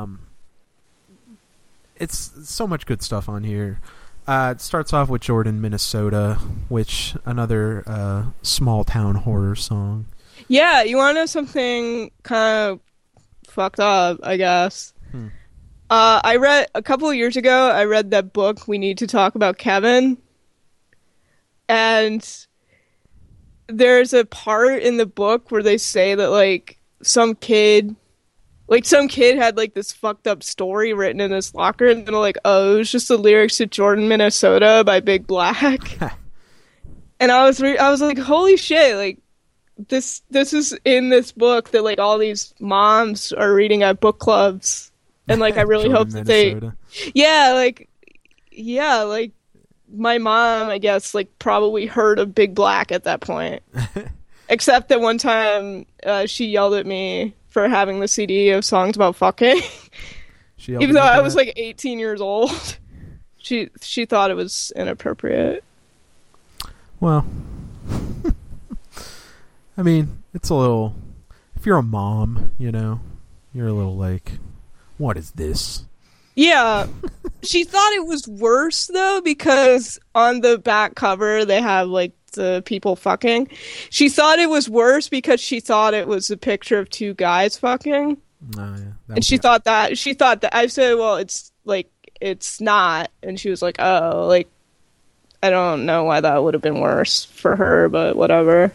It's so much good stuff on here. It starts off with Jordan, Minnesota, which another small town horror song. Yeah, you want to know something kind of fucked up, I guess. I read a couple of years ago, I read that book, We Need to Talk About Kevin. And there's a part in the book where they say that, like, some kid had, like, this fucked up story written in his locker, and they're like, oh, it was just the lyrics to Jordan, Minnesota by Big Black. And I was like, holy shit, like, this is in this book that, like, all these moms are reading at book clubs. And, like, I really hope that Minnesota. Like, my mom, I guess, like, probably heard of Big Black at that point. Except that one time, she yelled at me for having the CD of songs about fucking. Even though I was, like, 18 years old. She thought it was inappropriate. Well, I mean, it's a little... If you're a mom, you know, you're a little like... What is this? Yeah. She thought it was worse, though, because on the back cover, they have, like, the people fucking. She thought it was worse because she thought it was a picture of two guys fucking. Oh, yeah. And she thought that. I said, well, it's, like, it's not. And she was like, oh, like, I don't know why that would have been worse for her, but whatever.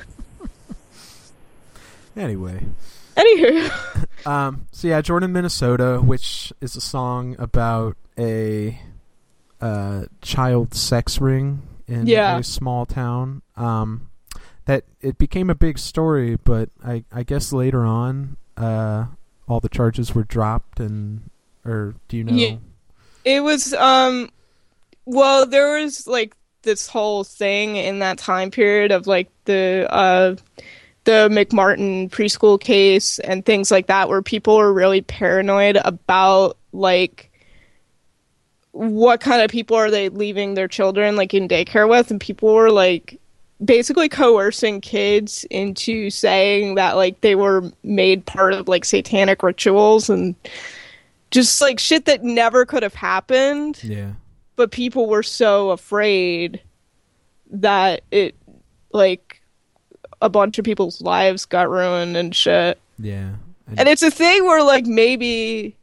Anywho. So yeah, Jordan, Minnesota, which is a song about a child sex ring in a small town. That it became a big story, but I guess later on, all the charges were dropped, or do you know? It was well, there was like this whole thing in that time period of like the McMartin preschool case and things like that, where people were really paranoid about like what kind of people are they leaving their children like in daycare with, and people were like basically coercing kids into saying that like they were made part of like satanic rituals and just like shit that never could have happened. Yeah. But people were so afraid that it like a bunch of people's lives got ruined and shit. Yeah. And it's a thing where like maybe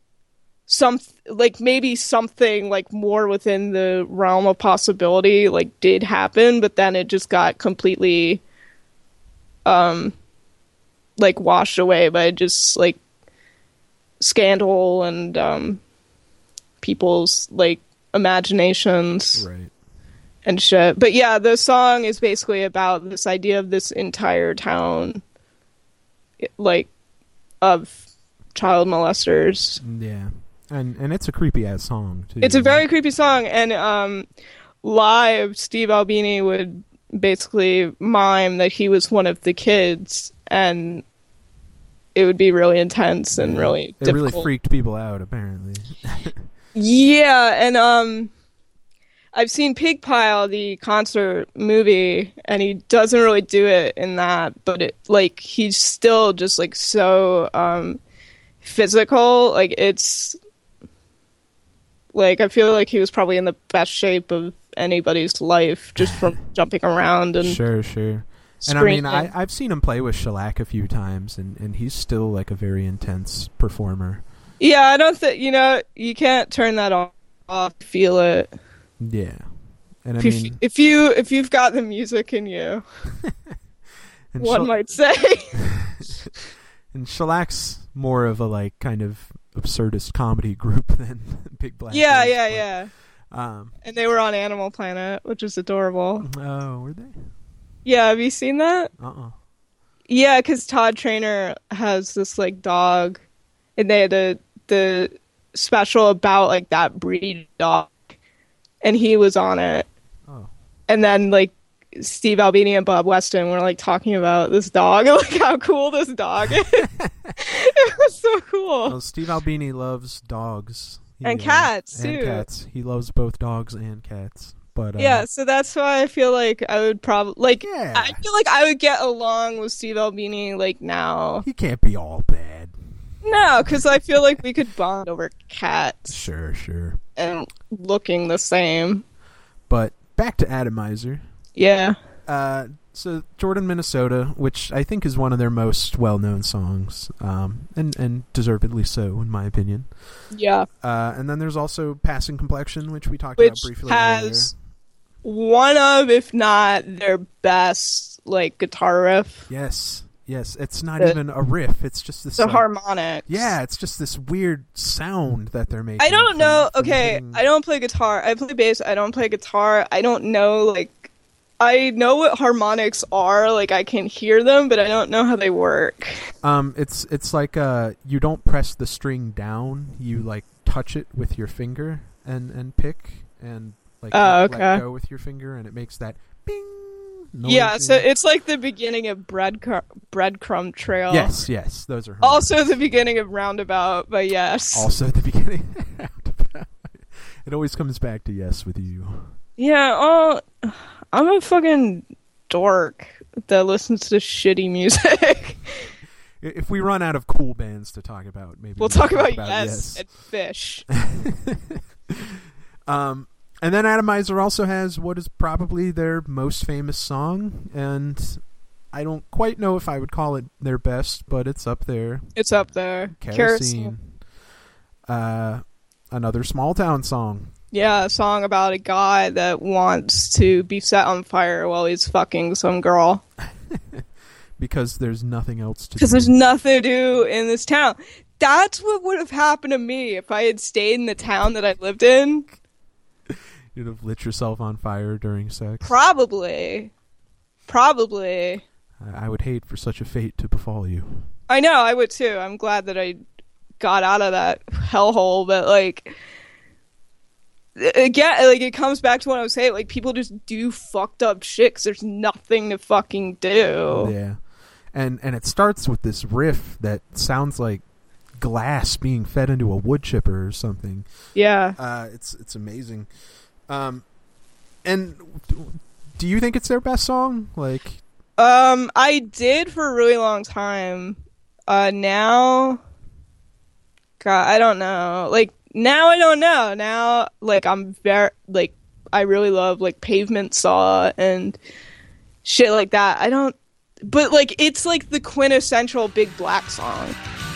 something like more within the realm of possibility like did happen, but then it just got completely like washed away by just like scandal and people's like imaginations. Right. And shit. But yeah, the song is basically about this idea of this entire town like of child molesters. Yeah. And it's a creepy ass song too. It's a very creepy song, and live Steve Albini would basically mime that he was one of the kids, and it would be really intense and really difficult. Really freaked people out apparently. Yeah, and I've seen Pigpile, the concert movie, and he doesn't really do it in that, but it like he's still just like so physical. Like it's like I feel like he was probably in the best shape of anybody's life just from jumping around and sure. And I mean, screaming. I've seen him play with Shellac a few times, and he's still like a very intense performer. Yeah, I don't think you can't turn that off. Feel it. Yeah, and I mean, if you've got the music in you, one might say. And Shellac's more of a like kind of absurdist comedy group than Big Black. Yeah. And they were on Animal Planet, which is adorable. Oh, were they? Yeah, have you seen that? Yeah, because Todd Trainer has this like dog, and they had the special about like that breed dog, and he was on it. Oh. And then like Steve Albini and Bob Weston were like talking about this dog and like how cool this dog is. It was so cool. Well, Steve Albini loves dogs and cats too. And cats. He loves both dogs and cats. But yeah, so that's why I feel like I would probably like. Yeah. I feel like I would get along with Steve Albini like now. He can't be all bad. No, because I feel like we could bond over cats. Sure. And looking the same. But back to Atomizer. Yeah. So Jordan, Minnesota, which I think is one of their most well-known songs, and deservedly so, in my opinion. Yeah. And then there's also Passing Complexion, which we talked about briefly has one of, if not their best, like, guitar riff. Yes. It's not even a riff. It's just this... The harmonics. Yeah, it's just this weird sound that they're making. I don't know. Okay, I don't play guitar. I play bass. I don't play guitar. I don't know, like... I know what harmonics are, like I can hear them, but I don't know how they work. It's like you don't press the string down, you like touch it with your finger and pick and like let go with your finger, and it makes that bing noise. Yeah, so it's like the beginning of Breadcrumb Trail. Yes, those are harmonics. Also the beginning of Roundabout, but yes. Also the beginning of Roundabout. It always comes back to yes with you. Yeah, I'm a fucking dork that listens to shitty music. If we run out of cool bands to talk about, maybe we'll talk about Yes and Fish. And then Atomizer also has what is probably their most famous song, and I don't quite know if I would call it their best, but it's up there. It's up there. Kerosene. Another small town song. Yeah, a song about a guy that wants to be set on fire while he's fucking some girl. Because there's nothing else to do. Because there's nothing to do in this town. That's what would have happened to me if I had stayed in the town that I lived in. You'd have lit yourself on fire during sex? Probably. I would hate for such a fate to befall you. I know, I would too. I'm glad that I got out of that hellhole, but like... again, like, it comes back to what I was saying. Like, people just do fucked up shit 'cause there's nothing to fucking do. Yeah. And it starts with this riff that sounds like glass being fed into a wood chipper or something. Yeah. It's amazing. And do you think it's their best song? Like, I did for a really long time. Now, God, I don't know. Like, now I don't know. Now, like, I'm very, like, I really love, like, Pavement Saw and shit like that. But, like, it's, like, the quintessential Big Black song.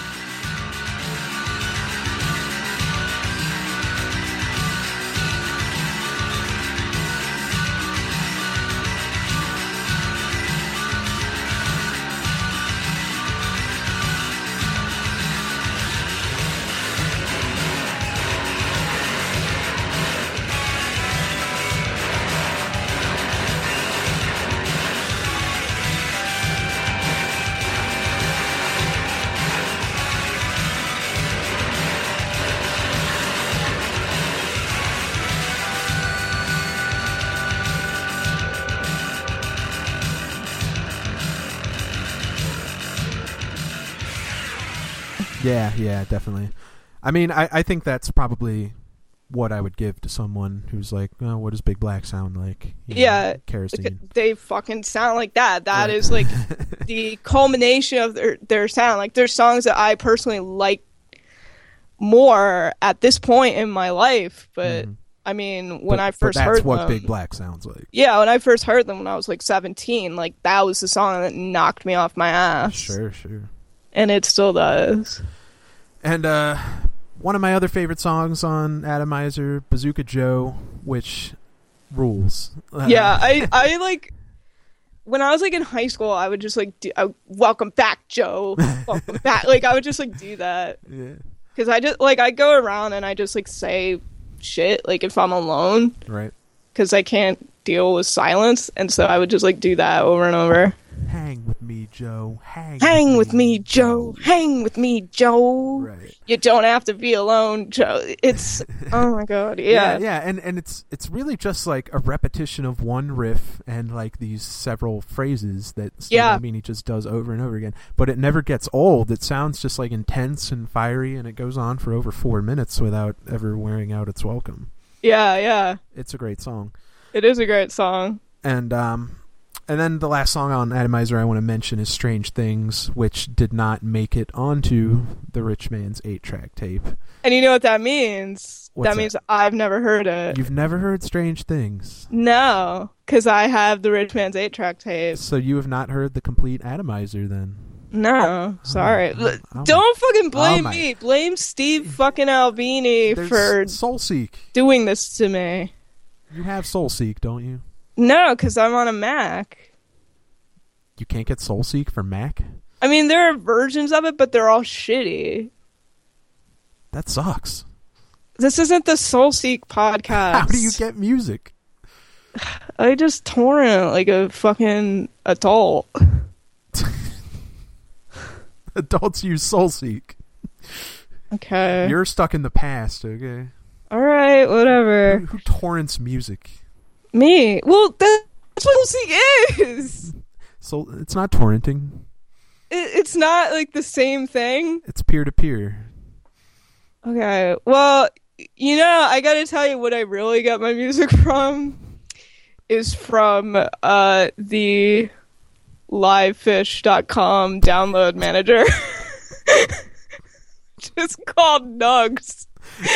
Yeah, definitely. I mean, I think that's probably what I would give to someone who's like, oh, what does Big Black sound like? Kerosene. They fucking sound like that. That Right. is, like, the culmination of their sound. Like, there's songs that I personally like more at this point in my life, but I mean, when I first heard them, that's what Big Black sounds like. Yeah, when I first heard them when I was like 17, like, that was the song that knocked me off my ass. Sure. And it still does. And one of my other favorite songs on Atomizer, Bazooka Joe, which rules. Yeah, I like, when I was like in high school, I would just like welcome back, Joe. Welcome back. Like, I would just like do that. Yeah. Because I just like, I go around and I just like say shit, like, if I'm alone. Right. Because I can't deal with silence. And so I would just like do that over and over. Hang with me, Joe. Hang with me, Joe. Hang with me, Joe. Right. You don't have to be alone, Joe. It's, oh my God, yeah. Yeah, and it's really just like a repetition of one riff and like these several phrases that Steve Albini just does over and over again. But it never gets old. It sounds just like intense and fiery, and it goes on for over 4 minutes without ever wearing out its welcome. Yeah. It's a great song. It is a great song. And then the last song on Atomizer I want to mention is Strange Things, which did not make it onto the Rich Man's 8-track tape. And you know what that means? What's that means I've never heard it. You've never heard Strange Things? No, because I have the Rich Man's 8-track tape. So you have not heard the complete Atomizer then? No, sorry. Don't fucking blame me. Blame Steve fucking Albini for Soulseek doing this to me. You have Soulseek, don't you? No, because I'm on a Mac. You can't get Soulseek for Mac? I mean, there are versions of it, but they're all shitty. That sucks. This isn't the Soulseek podcast. How do you get music? I just torrent like a fucking adult. Adults use Soulseek. Okay. You're stuck in the past, okay? Alright, whatever. Who torrents music? Me. Well, that's what Soulseek is! So it's not torrenting. It's not like the same thing. It's peer-to-peer. Okay. Well, you know, I gotta tell you what I really get my music from is from the livefish.com download manager. Just called Nugs.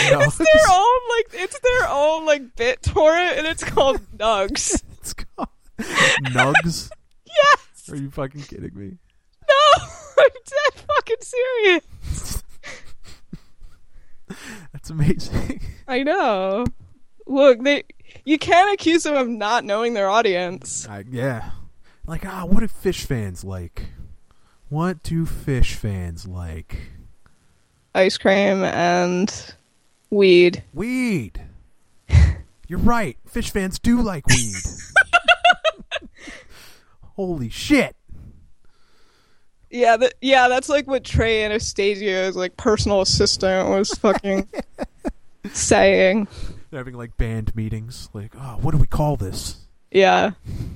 It's their own BitTorrent, and it's called Nugs. It's called Nugs? Yes. Are you fucking kidding me? No, I'm dead fucking serious. That's amazing. I know. Look, you can't accuse them of not knowing their audience. Yeah. Like, what do fish fans like? What do fish fans like? Ice cream and weed. Weed. You're right. Fish fans do like weed. Holy shit. Yeah, that's like what Trey Anastasio's like personal assistant was fucking saying. They're having like band meetings. Like, oh, what do we call this? Yeah.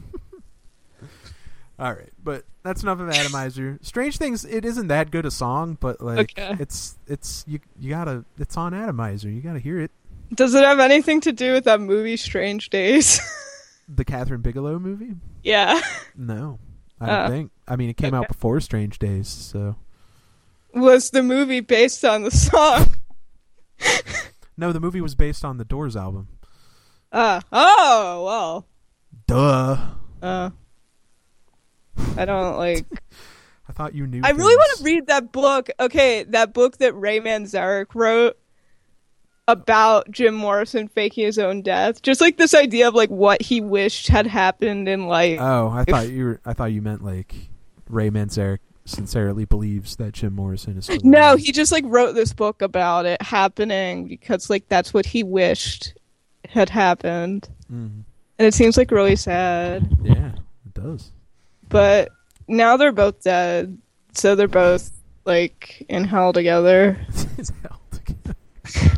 All right, but that's enough of Atomizer. Strange Things, it isn't that good a song, but like it's you gotta, it's on Atomizer. You gotta hear it. Does it have anything to do with that movie Strange Days? The Catherine Bigelow movie? Yeah. No, I don't think. I mean, it came out before Strange Days, so. Was the movie based on the song? No, the movie was based on the Doors album. Oh, well. Duh. I don't like. I thought you knew. I really want to read that book. Okay, that book that Ray Manzarek wrote about Jim Morrison faking his own death. Just like this idea of like what he wished had happened in life. Oh, I thought you meant like Ray Manzarek sincerely believes that Jim Morrison is still alive. No, he just like wrote this book about it happening because like that's what he wished had happened. Mm-hmm. And it seems like really sad. Yeah, it does. But now they're both dead, so they're both like in hell together. Hell together.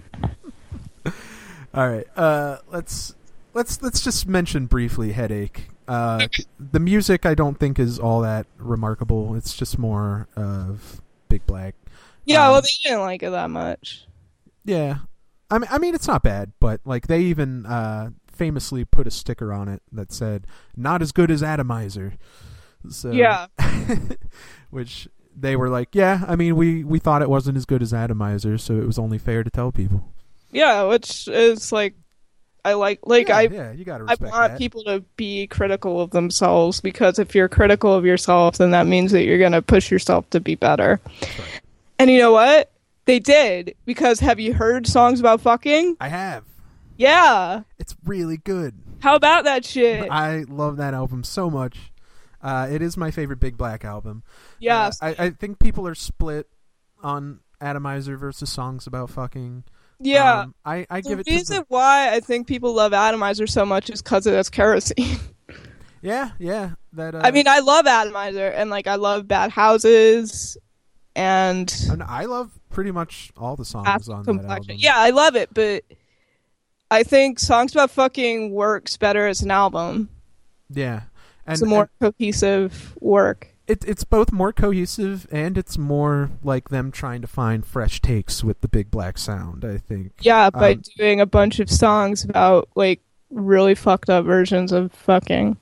All right, let's just mention briefly Headache. The music I don't think is all that remarkable. It's just more of Big Black. Yeah, well, they didn't like it that much. Yeah, I mean it's not bad, but like they even famously put a sticker on it that said "Not as good as Atomizer." So yeah, which they were like, yeah. I mean, we thought it wasn't as good as Atomizer, so it was only fair to tell people. Yeah, which is like, I like you gotta respect I want that. people to be critical of themselves, because if you're critical of yourself, then that means that you're gonna push yourself to be better. That's right. And you know what? They did, because have you heard Songs About Fucking? I have. Yeah. It's really good. How about that shit? I love that album so much. It is my favorite Big Black album. Yes. I think people are split on Atomizer versus Songs About Fucking. Yeah. I give it the reason why I think people love Atomizer so much is because it has kerosene. Yeah. That. I mean, I love Atomizer, and like I love Bad Houses, and I love pretty much all the songs on that album. Yeah, I love it, but I think Songs About Fucking works better as an album. Yeah. It's a more cohesive work. It's both more cohesive, and it's more like them trying to find fresh takes with the Big Black sound, I think. Yeah, by doing a bunch of songs about like really fucked up versions of fucking.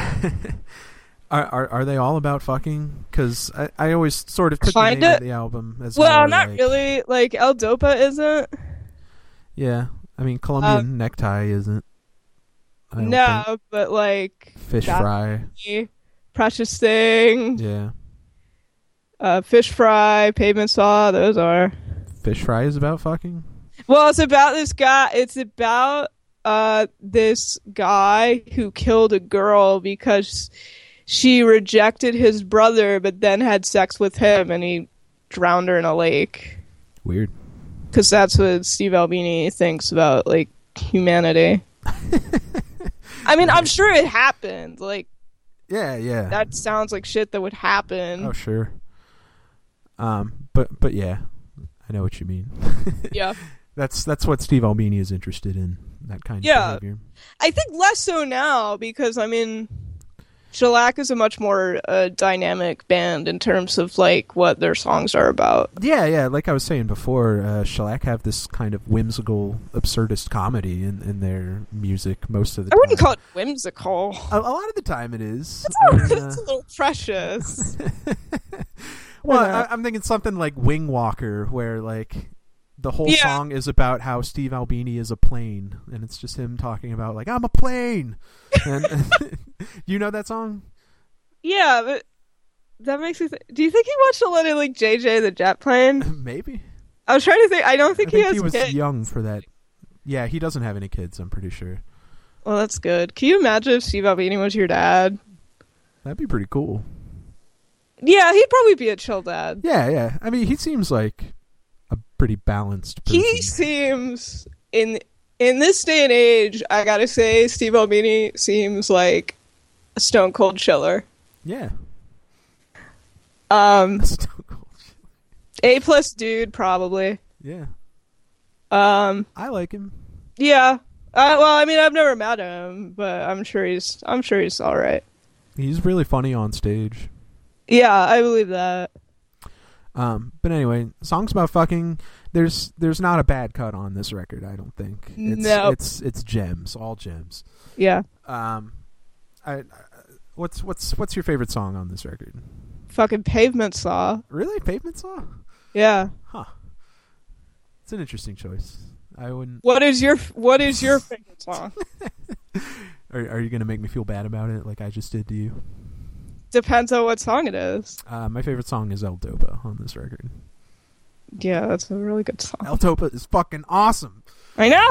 Are they all about fucking? Because I always sort of took the name of the album as well, more not like, really. Like El Dopa isn't. Yeah, I mean Colombian Necktie isn't. No, but like Fish Fry, Precious Thing. Yeah. Fish Fry, Pavement Saw. Those are. Fish Fry is about fucking. Well, it's about this guy. It's about this guy who killed a girl because she rejected his brother, but then had sex with him, and he drowned her in a lake. Weird. Because that's what Steve Albini thinks about like humanity. I mean, I'm sure it happened. Like, yeah. That sounds like shit that would happen. Oh, sure. But yeah, I know what you mean. Yeah. That's what Steve Albini is interested in. That kind of behavior. I think less so now, because I mean, Shellac is a much more dynamic band in terms of like what their songs are about. Yeah. Like I was saying before, Shellac have this kind of whimsical, absurdist comedy in their music most of the time. I wouldn't call it whimsical. A lot of the time it is. It's a little precious. Well, I'm thinking something like Wing Walker, where like the whole song is about how Steve Albini is a plane, and it's just him talking about like, I'm a plane. And you know that song? Yeah, but that makes me do you think he watched a lot of like JJ the Jet Plane? Maybe. I was trying to think. I don't think he has he was kids. young for that. Yeah, he doesn't have any kids, I'm pretty sure. Well, that's good. Can you imagine if Steve Albini was your dad? That'd be pretty cool. Yeah, he'd probably be a chill dad. Yeah. I mean, he seems like a pretty balanced person. He seems in this day and age, I gotta say, Steve Albini seems like a stone cold chiller. Yeah. Stone cold chiller. A+ dude, probably. Yeah. I like him. Yeah. Well, I mean, I've never met him, but I'm sure he's all right. He's really funny on stage. Yeah, I believe that. But anyway, songs about fucking. There's not a bad cut on this record. I don't think. It's gems, all gems. Yeah. What's your favorite song on this record? Fucking Pavement Saw. Really, Pavement Saw? Yeah. Huh. It's an interesting choice. I wouldn't. What is your favorite song? Are you gonna make me feel bad about it like I just did to you? Depends on what song it is. My favorite song is El Dopa on this record. Yeah, that's a really good song. El Dopa is fucking awesome. I know.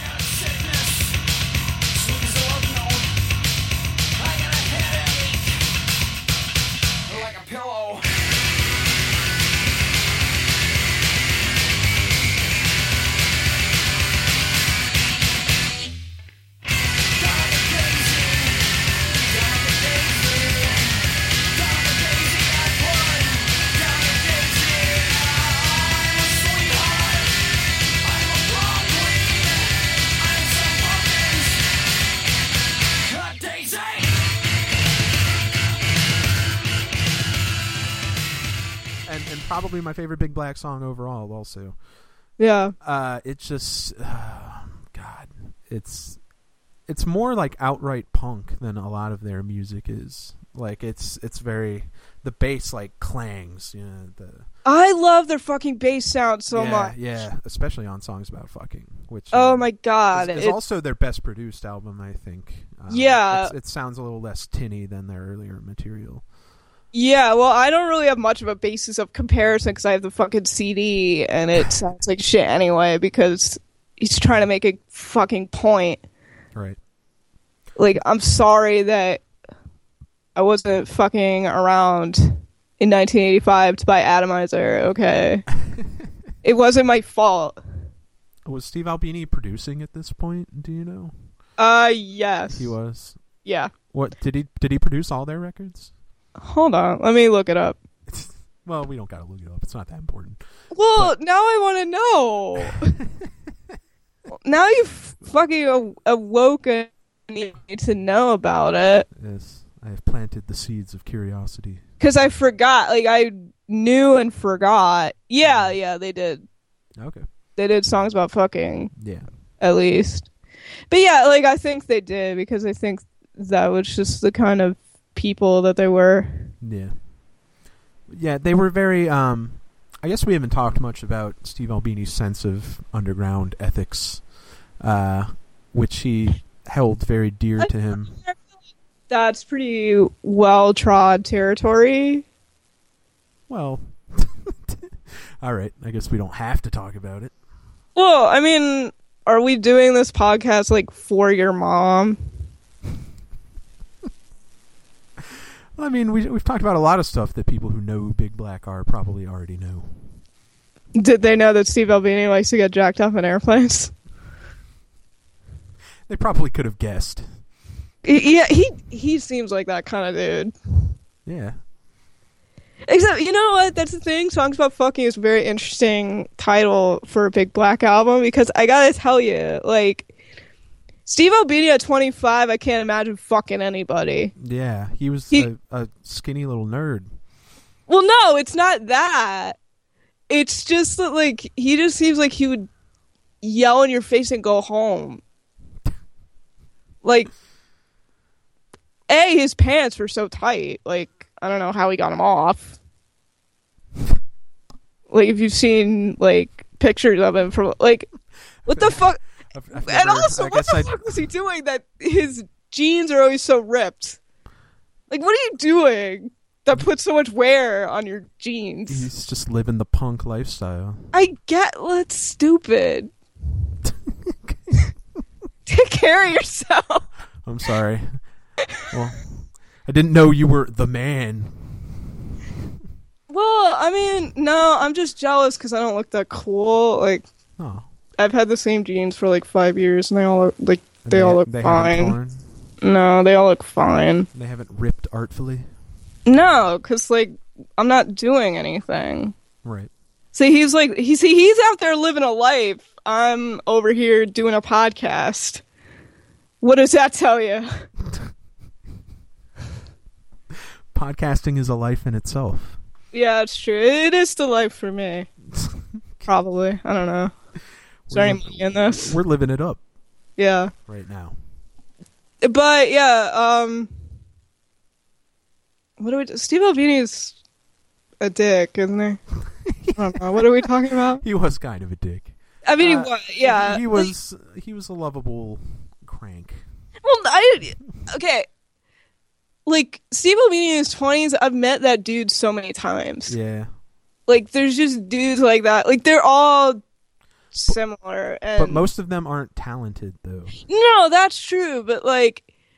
Like a pillow. And probably my favorite Big Black song overall also. Yeah. It's just God. It's more like outright punk than a lot of their music is. Like it's very, the bass like clangs, you know, I love their fucking bass sound so much. Yeah, especially on songs about fucking, which oh my god, is also their best produced album, I think. Yeah. It sounds a little less tinny than their earlier material. Yeah, well, I don't really have much of a basis of comparison because I have the fucking CD and it sounds like shit anyway because he's trying to make a fucking point. Right. Like, I'm sorry that I wasn't fucking around in 1985 to buy Atomizer, okay? It wasn't my fault. Was Steve Albini producing at this point, do you know? Yes. He was? Yeah. What, did he produce all their records? Hold on, let me look it up. Well, we don't gotta look it up. It's not that important. Well, now I want to know. Now you've fucking awoken me to know about it. Yes, I have planted the seeds of curiosity. Because I forgot. Like, I knew and forgot. Yeah, they did. Okay. They did songs about fucking. Yeah. At least. But yeah, like, I think they did because I think that was just the kind of people that they were. Yeah, they were very I guess we haven't talked much about Steve Albini's sense of underground ethics, which he held very dear to him. That's pretty well-trod territory. Well, all right, I guess we don't have to talk about it. Well, I mean, are we doing this podcast like for your mom? I mean, we've talked about a lot of stuff that people who know who Big Black are probably already know. Did they know that Steve Albini likes to get jacked up in airplanes? They probably could have guessed. Yeah, he seems like that kind of dude. Yeah. Except, you know what? That's the thing. Songs About Fucking is a very interesting title for a Big Black album because I gotta tell you, like, Steve Albini at 25, I can't imagine fucking anybody. Yeah, he was a skinny little nerd. Well, no, it's not that. It's just that, like, he just seems like he would yell in your face and go home. Like, his pants were so tight. Like, I don't know how he got them off. Like, if you've seen, like, pictures of him from, like, what the fuck? And also, what the fuck was he doing that his jeans are always so ripped? Like, what are you doing that puts so much wear on your jeans? He's just living the punk lifestyle. That's stupid. Take care of yourself. I'm sorry. Well, I didn't know you were the man. Well, I mean, no, I'm just jealous because I don't look that cool. Like, I've had the same jeans for like 5 years, and they all look like they all look fine. No, they all look fine. They haven't ripped artfully. No, because like I'm not doing anything. Right. See, he's out there living a life. I'm over here doing a podcast. What does that tell you? Podcasting is a life in itself. Yeah, it's true. It is the life for me. Probably. I don't know. Is there any money in this? We're living it up. Yeah. Right now. But yeah, what do we do? Steve Albini's a dick, isn't he? I don't know. What are we talking about? He was kind of a dick. I mean, he was, yeah. He was a lovable crank. Well, okay. Like, Steve Albini in his 20s, I've met that dude so many times. Yeah. Like, there's just dudes like that. Like, they're all similar. But most of them aren't talented, though. No, that's true. But, like,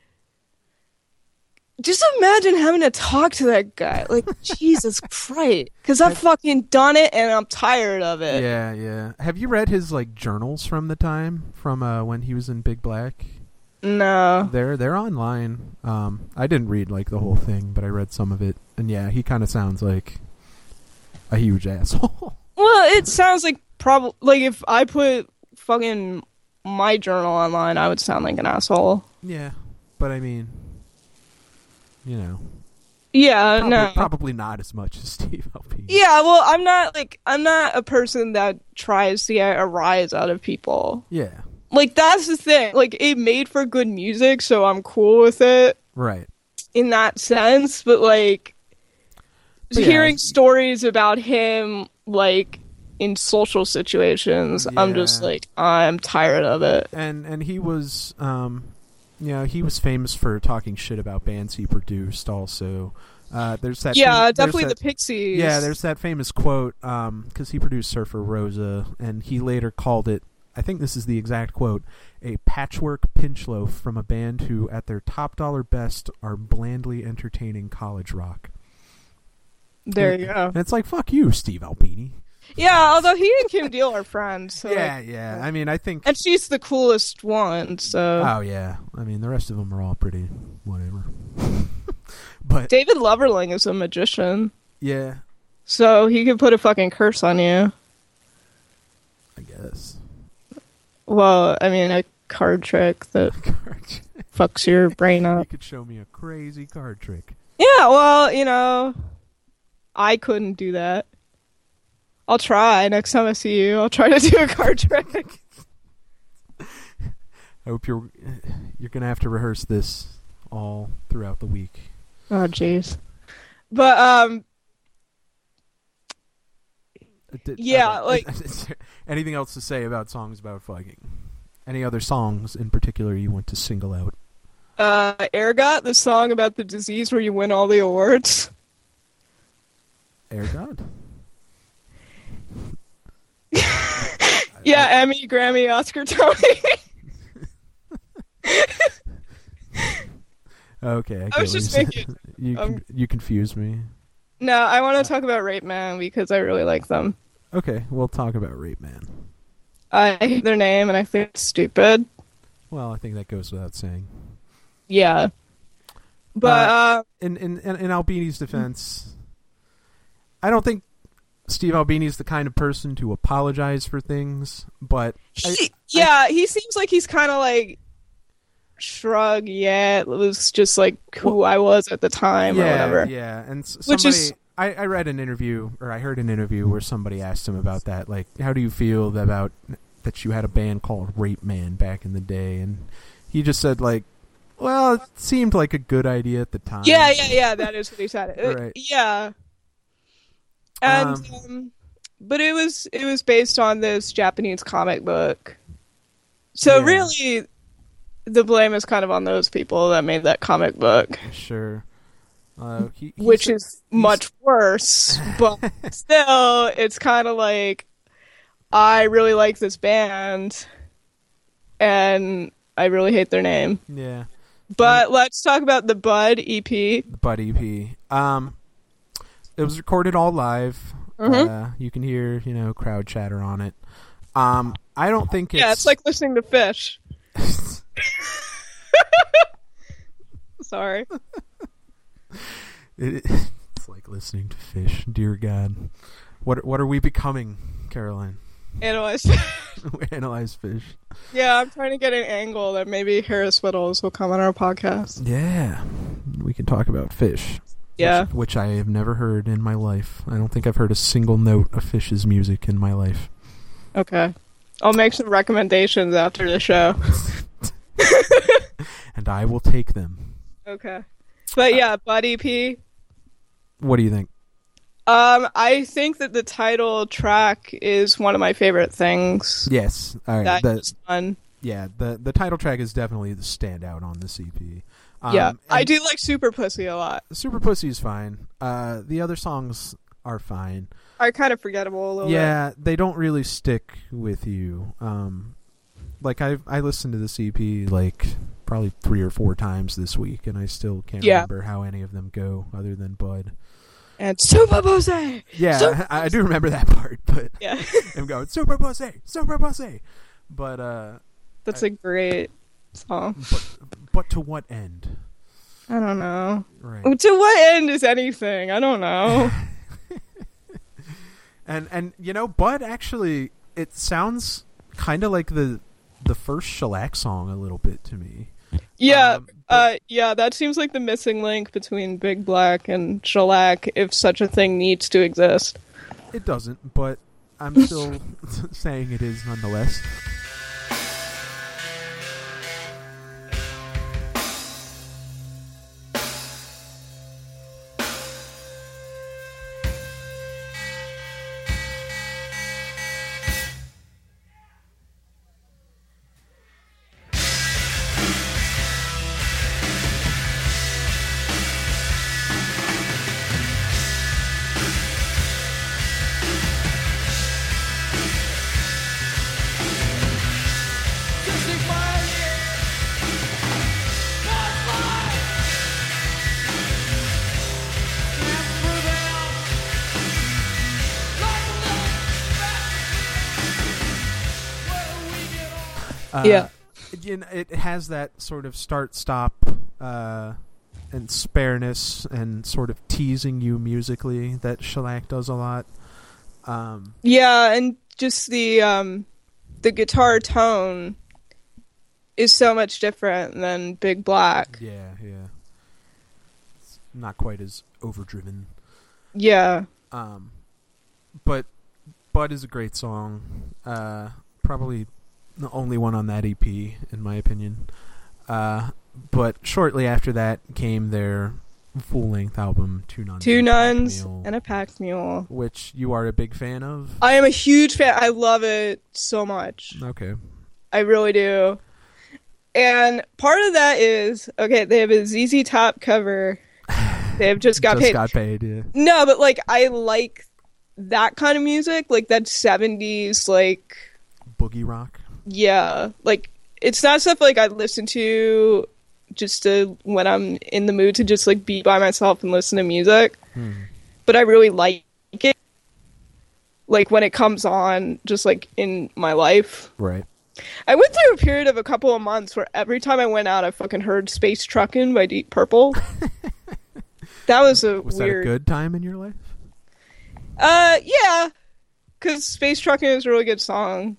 just imagine having to talk to that guy. Like, Jesus Christ. Because I've fucking done it, and I'm tired of it. Yeah, yeah. Have you read his, like, journals from the time? From when he was in Big Black? No. They're online. I didn't read like the whole thing, but I read some of it, and yeah, he kind of sounds like a huge asshole. Well, it sounds like like if I put fucking my journal online, I would sound like an asshole. Yeah, but I mean, you know. Yeah, probably not as much as Steve Albini. Yeah, well, I'm not a person that tries to get a rise out of people. Yeah. Like, that's the thing. Like, it made for good music, so I'm cool with it. Right. In that sense, but, like, hearing stories about him, like, in social situations, I'm just, like, I'm tired of it. And he was, he was famous for talking shit about bands he produced, also. There's that. Yeah, definitely the Pixies. Yeah, there's that famous quote, because he produced Surfer Rosa, and he later called it, I think this is the exact quote, a patchwork pinch loaf from a band who, at their top dollar best, are blandly entertaining college rock. There you go. And it's like, fuck you, Steve Albini. Yeah, although he and Kim Deal are friends. So yeah. I mean, I think... And she's the coolest one, so... Oh, yeah. I mean, the rest of them are all pretty whatever. But David Loverling is a magician. Yeah. So he could put a fucking curse on you. I guess. Well, I mean, a card trick that fucks your brain up. You could show me a crazy card trick. Yeah, well, I couldn't do that. I'll try. Next time I see you, I'll try to do a card trick. I hope you're going to have to rehearse this all throughout the week. Oh, jeez. But, yeah, like... Anything else to say about songs about fucking? Any other songs in particular you want to single out? Ergot, the song about the disease where you win all the awards. Ergot? Yeah, Emmy, Grammy, Oscar, Tony. Okay. I was just thinking. You confused me. No, I want to talk about Rape Man because I really like them. Okay, we'll talk about Rape Man. I hate their name and I think it's stupid. Well, I think that goes without saying. Yeah. But in Albini's defense, I don't think Steve Albini's the kind of person to apologize for things, but he seems like he's kind of like shrug. Yeah, it was just like who I was at the time or whatever. Yeah, and somebody I read an interview, or I heard an interview where somebody asked him about that, like, how do you feel about that you had a band called Rape Man back in the day? And he just said, like, well, it seemed like a good idea at the time. Yeah, that is what he said. Right. Yeah. And, but it was based on this Japanese comic book. So really, the blame is kind of on those people that made that comic book. Sure. Which is much worse, but still, it's kind of like, I really like this band, and I really hate their name. Yeah. But let's talk about the Bud EP. The Bud EP. It was recorded all live. Mm-hmm. You can hear, crowd chatter on it. I don't think it's... Yeah, it's like listening to Fish. Sorry. It's like listening to Fish. Dear God. What are we becoming, Caroline? Analyze. Analyze fish. Yeah, I'm trying to get an angle that maybe Harris Whittles will come on our podcast. Yeah, we can talk about fish. Yeah. Which I have never heard in my life. I don't think I've heard a single note of Fish's music in my life. Okay. I'll make some recommendations after the show. And I will take them. Okay. But yeah, Buddy P. What do you think? I think that the title track is one of my favorite things. Yes. All right. That's fun. Yeah, the title track is definitely the standout on this EP. Yeah, I do like Super Pussy a lot. Super Pussy is fine. The other songs are fine. Are kind of forgettable a little bit. Yeah, they don't really stick with you. Like I listened to this EP like probably 3 or 4 times this week, and I still can't remember how any of them go other than Bud. And Super Pussy! Yeah, Super I do remember that part, but yeah. I'm going, Super Pussy! Super Pussy! But, that's a great song. But to what end? I don't know. Right. To what end is anything? I don't know. And you know, Bud actually, it sounds kind of like the first Shellac song a little bit to me. Yeah, yeah, that seems like the missing link between Big Black and Shellac, if such a thing needs to exist. It doesn't, but I'm still saying it is nonetheless. Yeah. You know, it has that sort of start-stop and spareness and sort of teasing you musically that Shellac does a lot. Yeah, and just the guitar tone is so much different than Big Black. Yeah. It's not quite as overdriven. Yeah. But Bud is a great song. Probably the only one on that EP, in my opinion. But shortly after that came their full-length album, Two Nuns and a Pack Mule, which you are a big fan of. I am a huge fan. I love it so much. Okay. I really do. And part of that is, okay, they have a ZZ Top cover. They have Just Got Paid. Yeah. No, but like I like that kind of music, like that 70s, like boogie rock. Yeah, like it's not stuff like I listen to just to when I'm in the mood to just like be by myself and listen to music. But I really like it, like when it comes on, just like in my life. Right. I went through a period of a couple of months where every time I went out, I fucking heard "Space Truckin'" by Deep Purple. That was Was weird. that a good time in your life? Yeah, because "Space Truckin'" is a really good song.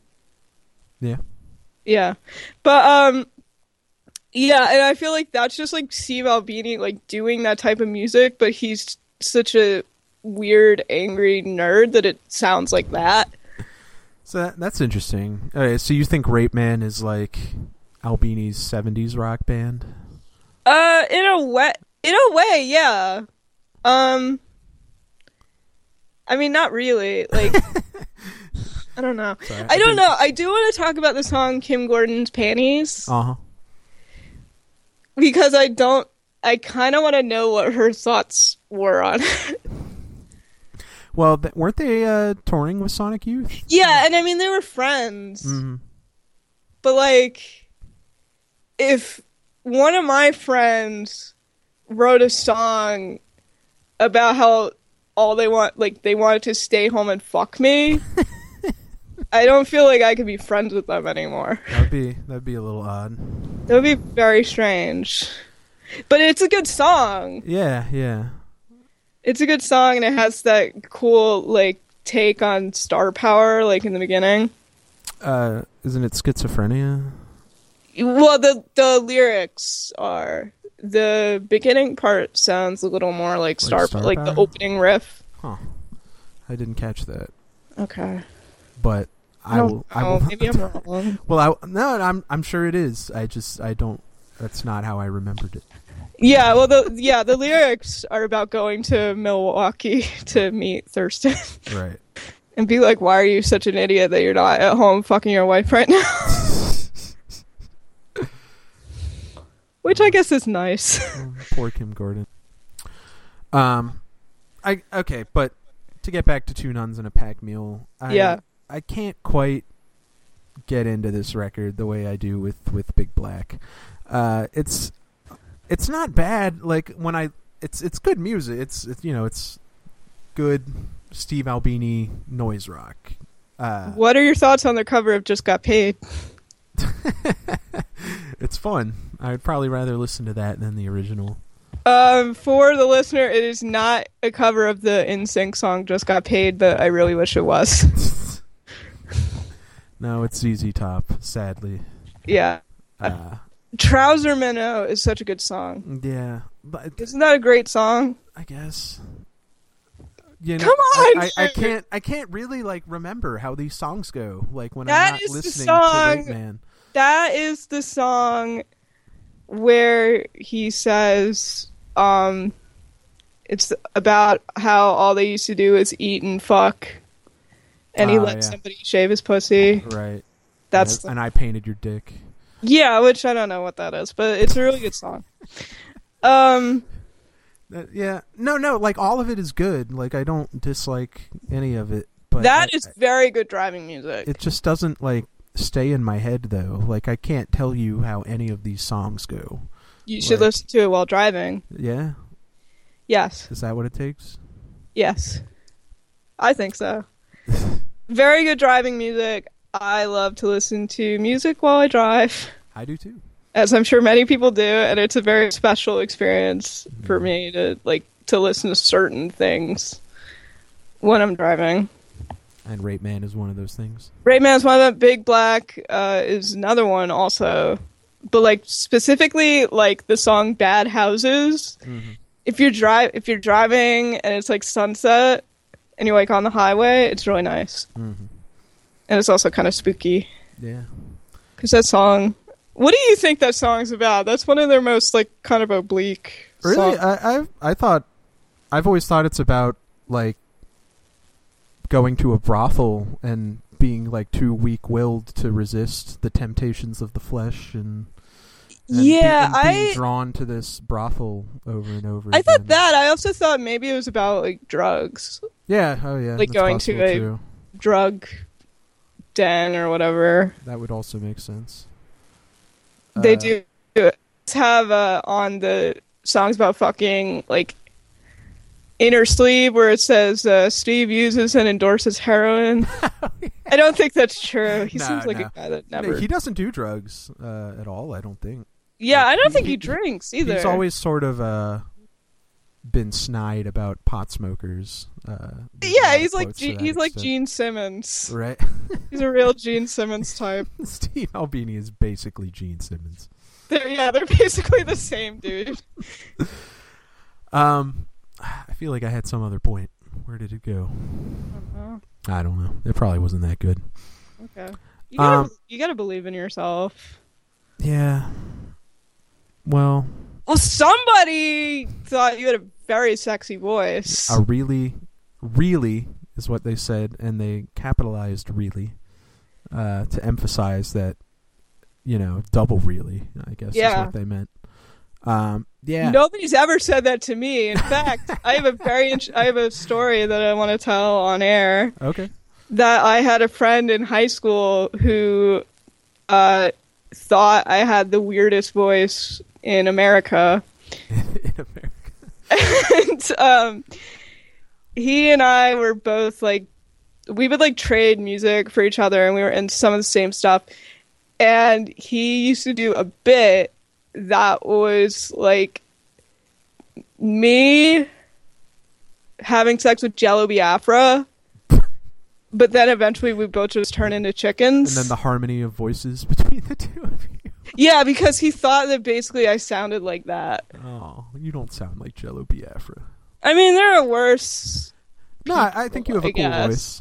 Yeah, but yeah, and I feel like that's just like Steve Albini like doing that type of music, but he's such a weird, angry nerd that it sounds like that. So that's interesting. Okay, so you think Rape Man is like Albini's 70s rock band? In a way, yeah. I mean, not really. Like, I don't know. Sorry, I don't know. I do want to talk about the song Kim Gordon's Panties. Uh-huh. Because I kind of want to know what her thoughts were on it. Well, weren't they touring with Sonic Youth? Yeah, and I mean, they were friends. Mm-hmm. But, like, if one of my friends wrote a song about how all they want, like, they wanted to stay home and fuck me, I don't feel like I could be friends with them anymore. That'd be a little odd. That would be very strange. But it's a good song. Yeah. It's a good song, and it has that cool, like, take on star power, like in the beginning. Isn't it schizophrenia? Well, the lyrics are, the beginning part sounds a little more like star like the opening riff. Huh. I didn't catch that. Okay. But I will. Maybe I'm wrong. Well, I'm sure it is. I don't. That's not how I remembered it. Yeah, well, the lyrics are about going to Milwaukee to meet Thurston. Right. And be like, why are you such an idiot that you're not at home fucking your wife right now? Which I guess is nice. Poor Kim Gordon. Okay, but to get back to Two Nuns and a Pack Mule, I can't quite get into this record the way I do with Big Black. It's not bad. Like it's good music. It's good Steve Albini noise rock. What are your thoughts on the cover of Just Got Paid? It's fun. I'd probably rather listen to that than the original. For the listener, it is not a cover of the NSYNC song Just Got Paid, but I really wish it was. No, it's ZZ Top, sadly. Yeah. Trouser Minnow is such a good song. Yeah. But isn't that a great song? I guess. Come on! I can't really remember how these songs go. Like when I'm not listening to White Man. That is the song where he says, it's about how all they used to do is eat and fuck, and he let somebody shave his pussy. Right. And I painted your dick. Yeah, which I don't know what that is, but it's a really good song. Yeah. No, all of it is good. I don't dislike any of it. But that is very good driving music. It just doesn't, stay in my head, though. I can't tell you how any of these songs go. You should listen to it while driving. Yeah? Yes. Is that what it takes? Yes. I think so. Very good driving music. I love to listen to music while I drive. I do, too. As I'm sure many people do, and it's a very special experience for me to listen to certain things when I'm driving. And Rape Man is one of those things. Rape Man is one of them. Big Black is another one also. But specifically the song Bad Houses. Mm-hmm. If you're driving and it's sunset and you're on the highway, it's really nice. Mm-hmm. And it's also kind of spooky. Yeah. Because that song, what do you think that song's about? That's one of their most kind of oblique Really? songs. I've always thought it's about going to a brothel and being too weak-willed to resist the temptations of the flesh and being drawn to this brothel over and over again. I thought that. I also thought maybe it was about drugs. Yeah. Oh yeah. Going to a drug den or whatever. That would also make sense. They do have on the songs about fucking Inner Sleeve where it says Steve uses and endorses heroin. I don't think that's true. He seems like a guy that never. He doesn't do drugs at all. I don't think. Yeah, I don't think he drinks either. He's always sort of been snide about pot smokers. Yeah, he's like Gene Simmons. Right. He's a real Gene Simmons type. Steve Albini is basically Gene Simmons. They're basically the same dude. I feel like I had some other point. Where did it go? I don't know. It probably wasn't that good. Okay. You gotta believe in yourself. Yeah. Well, somebody thought you had a very sexy voice. Really is what they said, and they capitalized really to emphasize that, double really, I guess is what they meant. Yeah. Nobody's ever said that to me. In fact, I have a story that I want to tell on air. Okay. That I had a friend in high school who thought I had the weirdest voice in America. In America. And he and I were both we would trade music for each other, and we were in some of the same stuff. And he used to do a bit that was me having sex with Jello Biafra, but then eventually we both just turn into chickens. And then the harmony of voices between the two of you. Yeah, because he thought that basically I sounded like that. Oh, you don't sound like Jello Biafra. I mean, there are worse. No, I think you have a cool voice.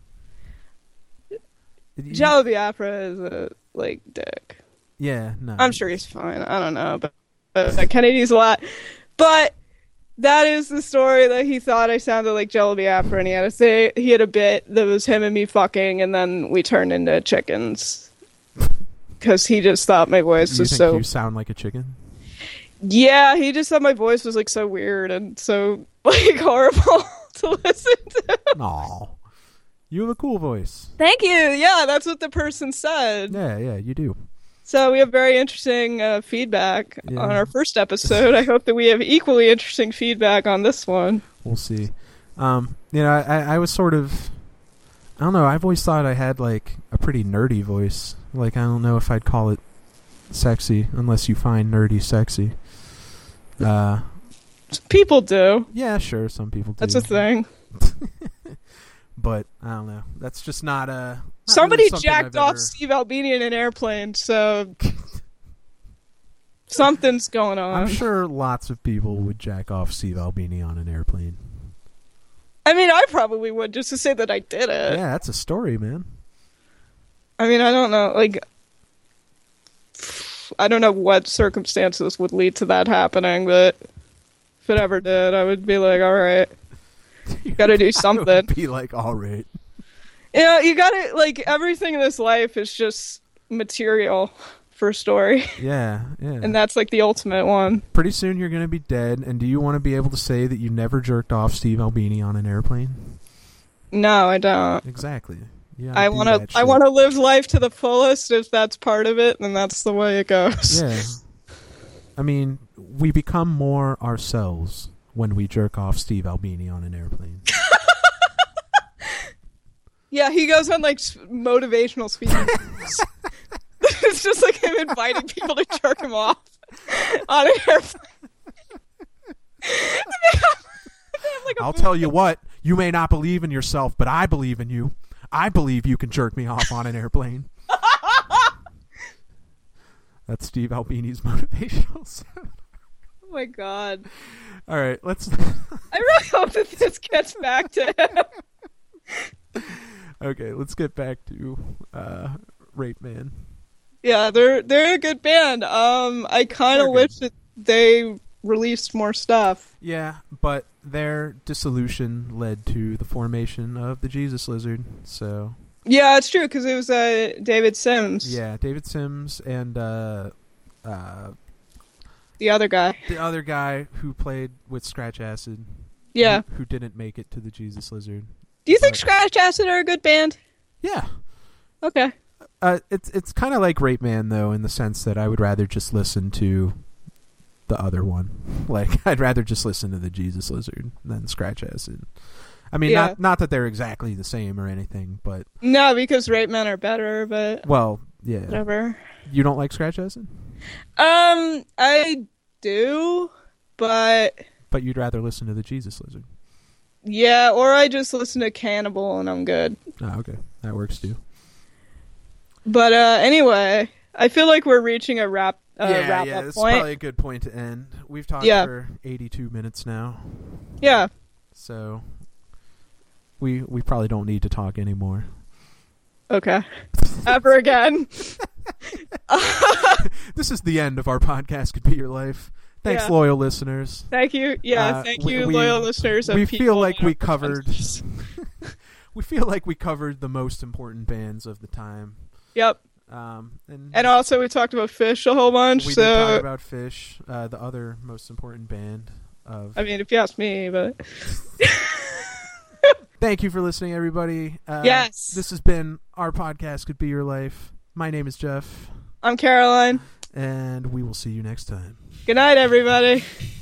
Jello Biafra is a, dick. Yeah, no. I'm sure he's fine. I don't know, but Kennedy's a lot. But that is the story that he thought I sounded like Jello Biafra, and he had a bit that was him and me fucking, and then we turned into chickens. Because he just thought my voice was so... You sound like a chicken? Yeah, he just thought my voice was so weird and so horrible to listen to. Aw. You have a cool voice. Thank you. Yeah, that's what the person said. Yeah, you do. So we have very interesting feedback on our first episode. I hope that we have equally interesting feedback on this one. We'll see. I was sort of... I don't know, I've always thought I had, a pretty nerdy voice. I don't know if I'd call it sexy, unless you find nerdy sexy. People do. Yeah, sure, some people do. That's a thing. But, I don't know. That's just not a... Somebody really jacked off Steve Albini in an airplane, so... something's going on. I'm sure lots of people would jack off Steve Albini on an airplane. I mean, I probably would, just to say that I did it. Yeah, that's a story, man. I mean, I don't know, I don't know what circumstances would lead to that happening, but if it ever did, I would be like, all right, gotta do something. I would be like, all right. Yeah, you gotta, everything in this life is just material for a story. Yeah. And that's, the ultimate one. Pretty soon you're gonna be dead, and do you want to be able to say that you never jerked off Steve Albini on an airplane? No, I don't. Exactly. I want to live life to the fullest. If that's part of it, then that's the way it goes. Yeah. I mean, we become more ourselves when we jerk off Steve Albini on an airplane. Yeah, he goes on motivational speeches. It's just him inviting people to jerk him off on an airplane. I'll tell you what, you may not believe in yourself, but I believe in you. I believe you can jerk me off on an airplane. That's Steve Albini's motivational stuff. Oh my god. All right, let's... I really hope that this gets back to him. Okay, let's get back to Rape Man. Yeah, they're a good band. I kind of wish that they released more stuff. Yeah, but their dissolution led to the formation of the Jesus Lizard, so... Yeah, it's true, because it was David Sims. Yeah, David Sims and the other guy. The other guy who played with Scratch Acid. Yeah. Who didn't make it to the Jesus Lizard. Do you think Scratch Acid are a good band? Yeah. Okay. It's kind of like Rape Man, though, in the sense that I would rather just listen to the other one. I'd rather just listen to the Jesus Lizard than Scratch Acid. I mean, not that they're exactly the same or anything, but... No, because Rape Men are better, but... Well, yeah. Whatever. You don't like Scratch Acid? I do, but... But you'd rather listen to the Jesus Lizard? Yeah, or I just listen to Cannibal and I'm good. Oh, okay. That works, too. But anyway, I feel like we're reaching a wrap up this point. Is probably a good point to end. We've talked for 82 minutes now. Yeah. So we probably don't need to talk anymore. Okay. Ever again. This is the end of our podcast Could Be Your Life. Thanks, loyal listeners. Thank you. Yeah, thank you, loyal listeners. We feel like we covered. We feel like we covered the most important bands of the time. Yep. And also we talked about Fish a whole bunch. We did talk about Fish, the other most important band of... I mean, if you ask me, but... Thank you for listening, everybody. Yes. This has been our podcast, Could Be Your Life. My name is Jeff. I'm Caroline. And we will see you next time. Good night, everybody.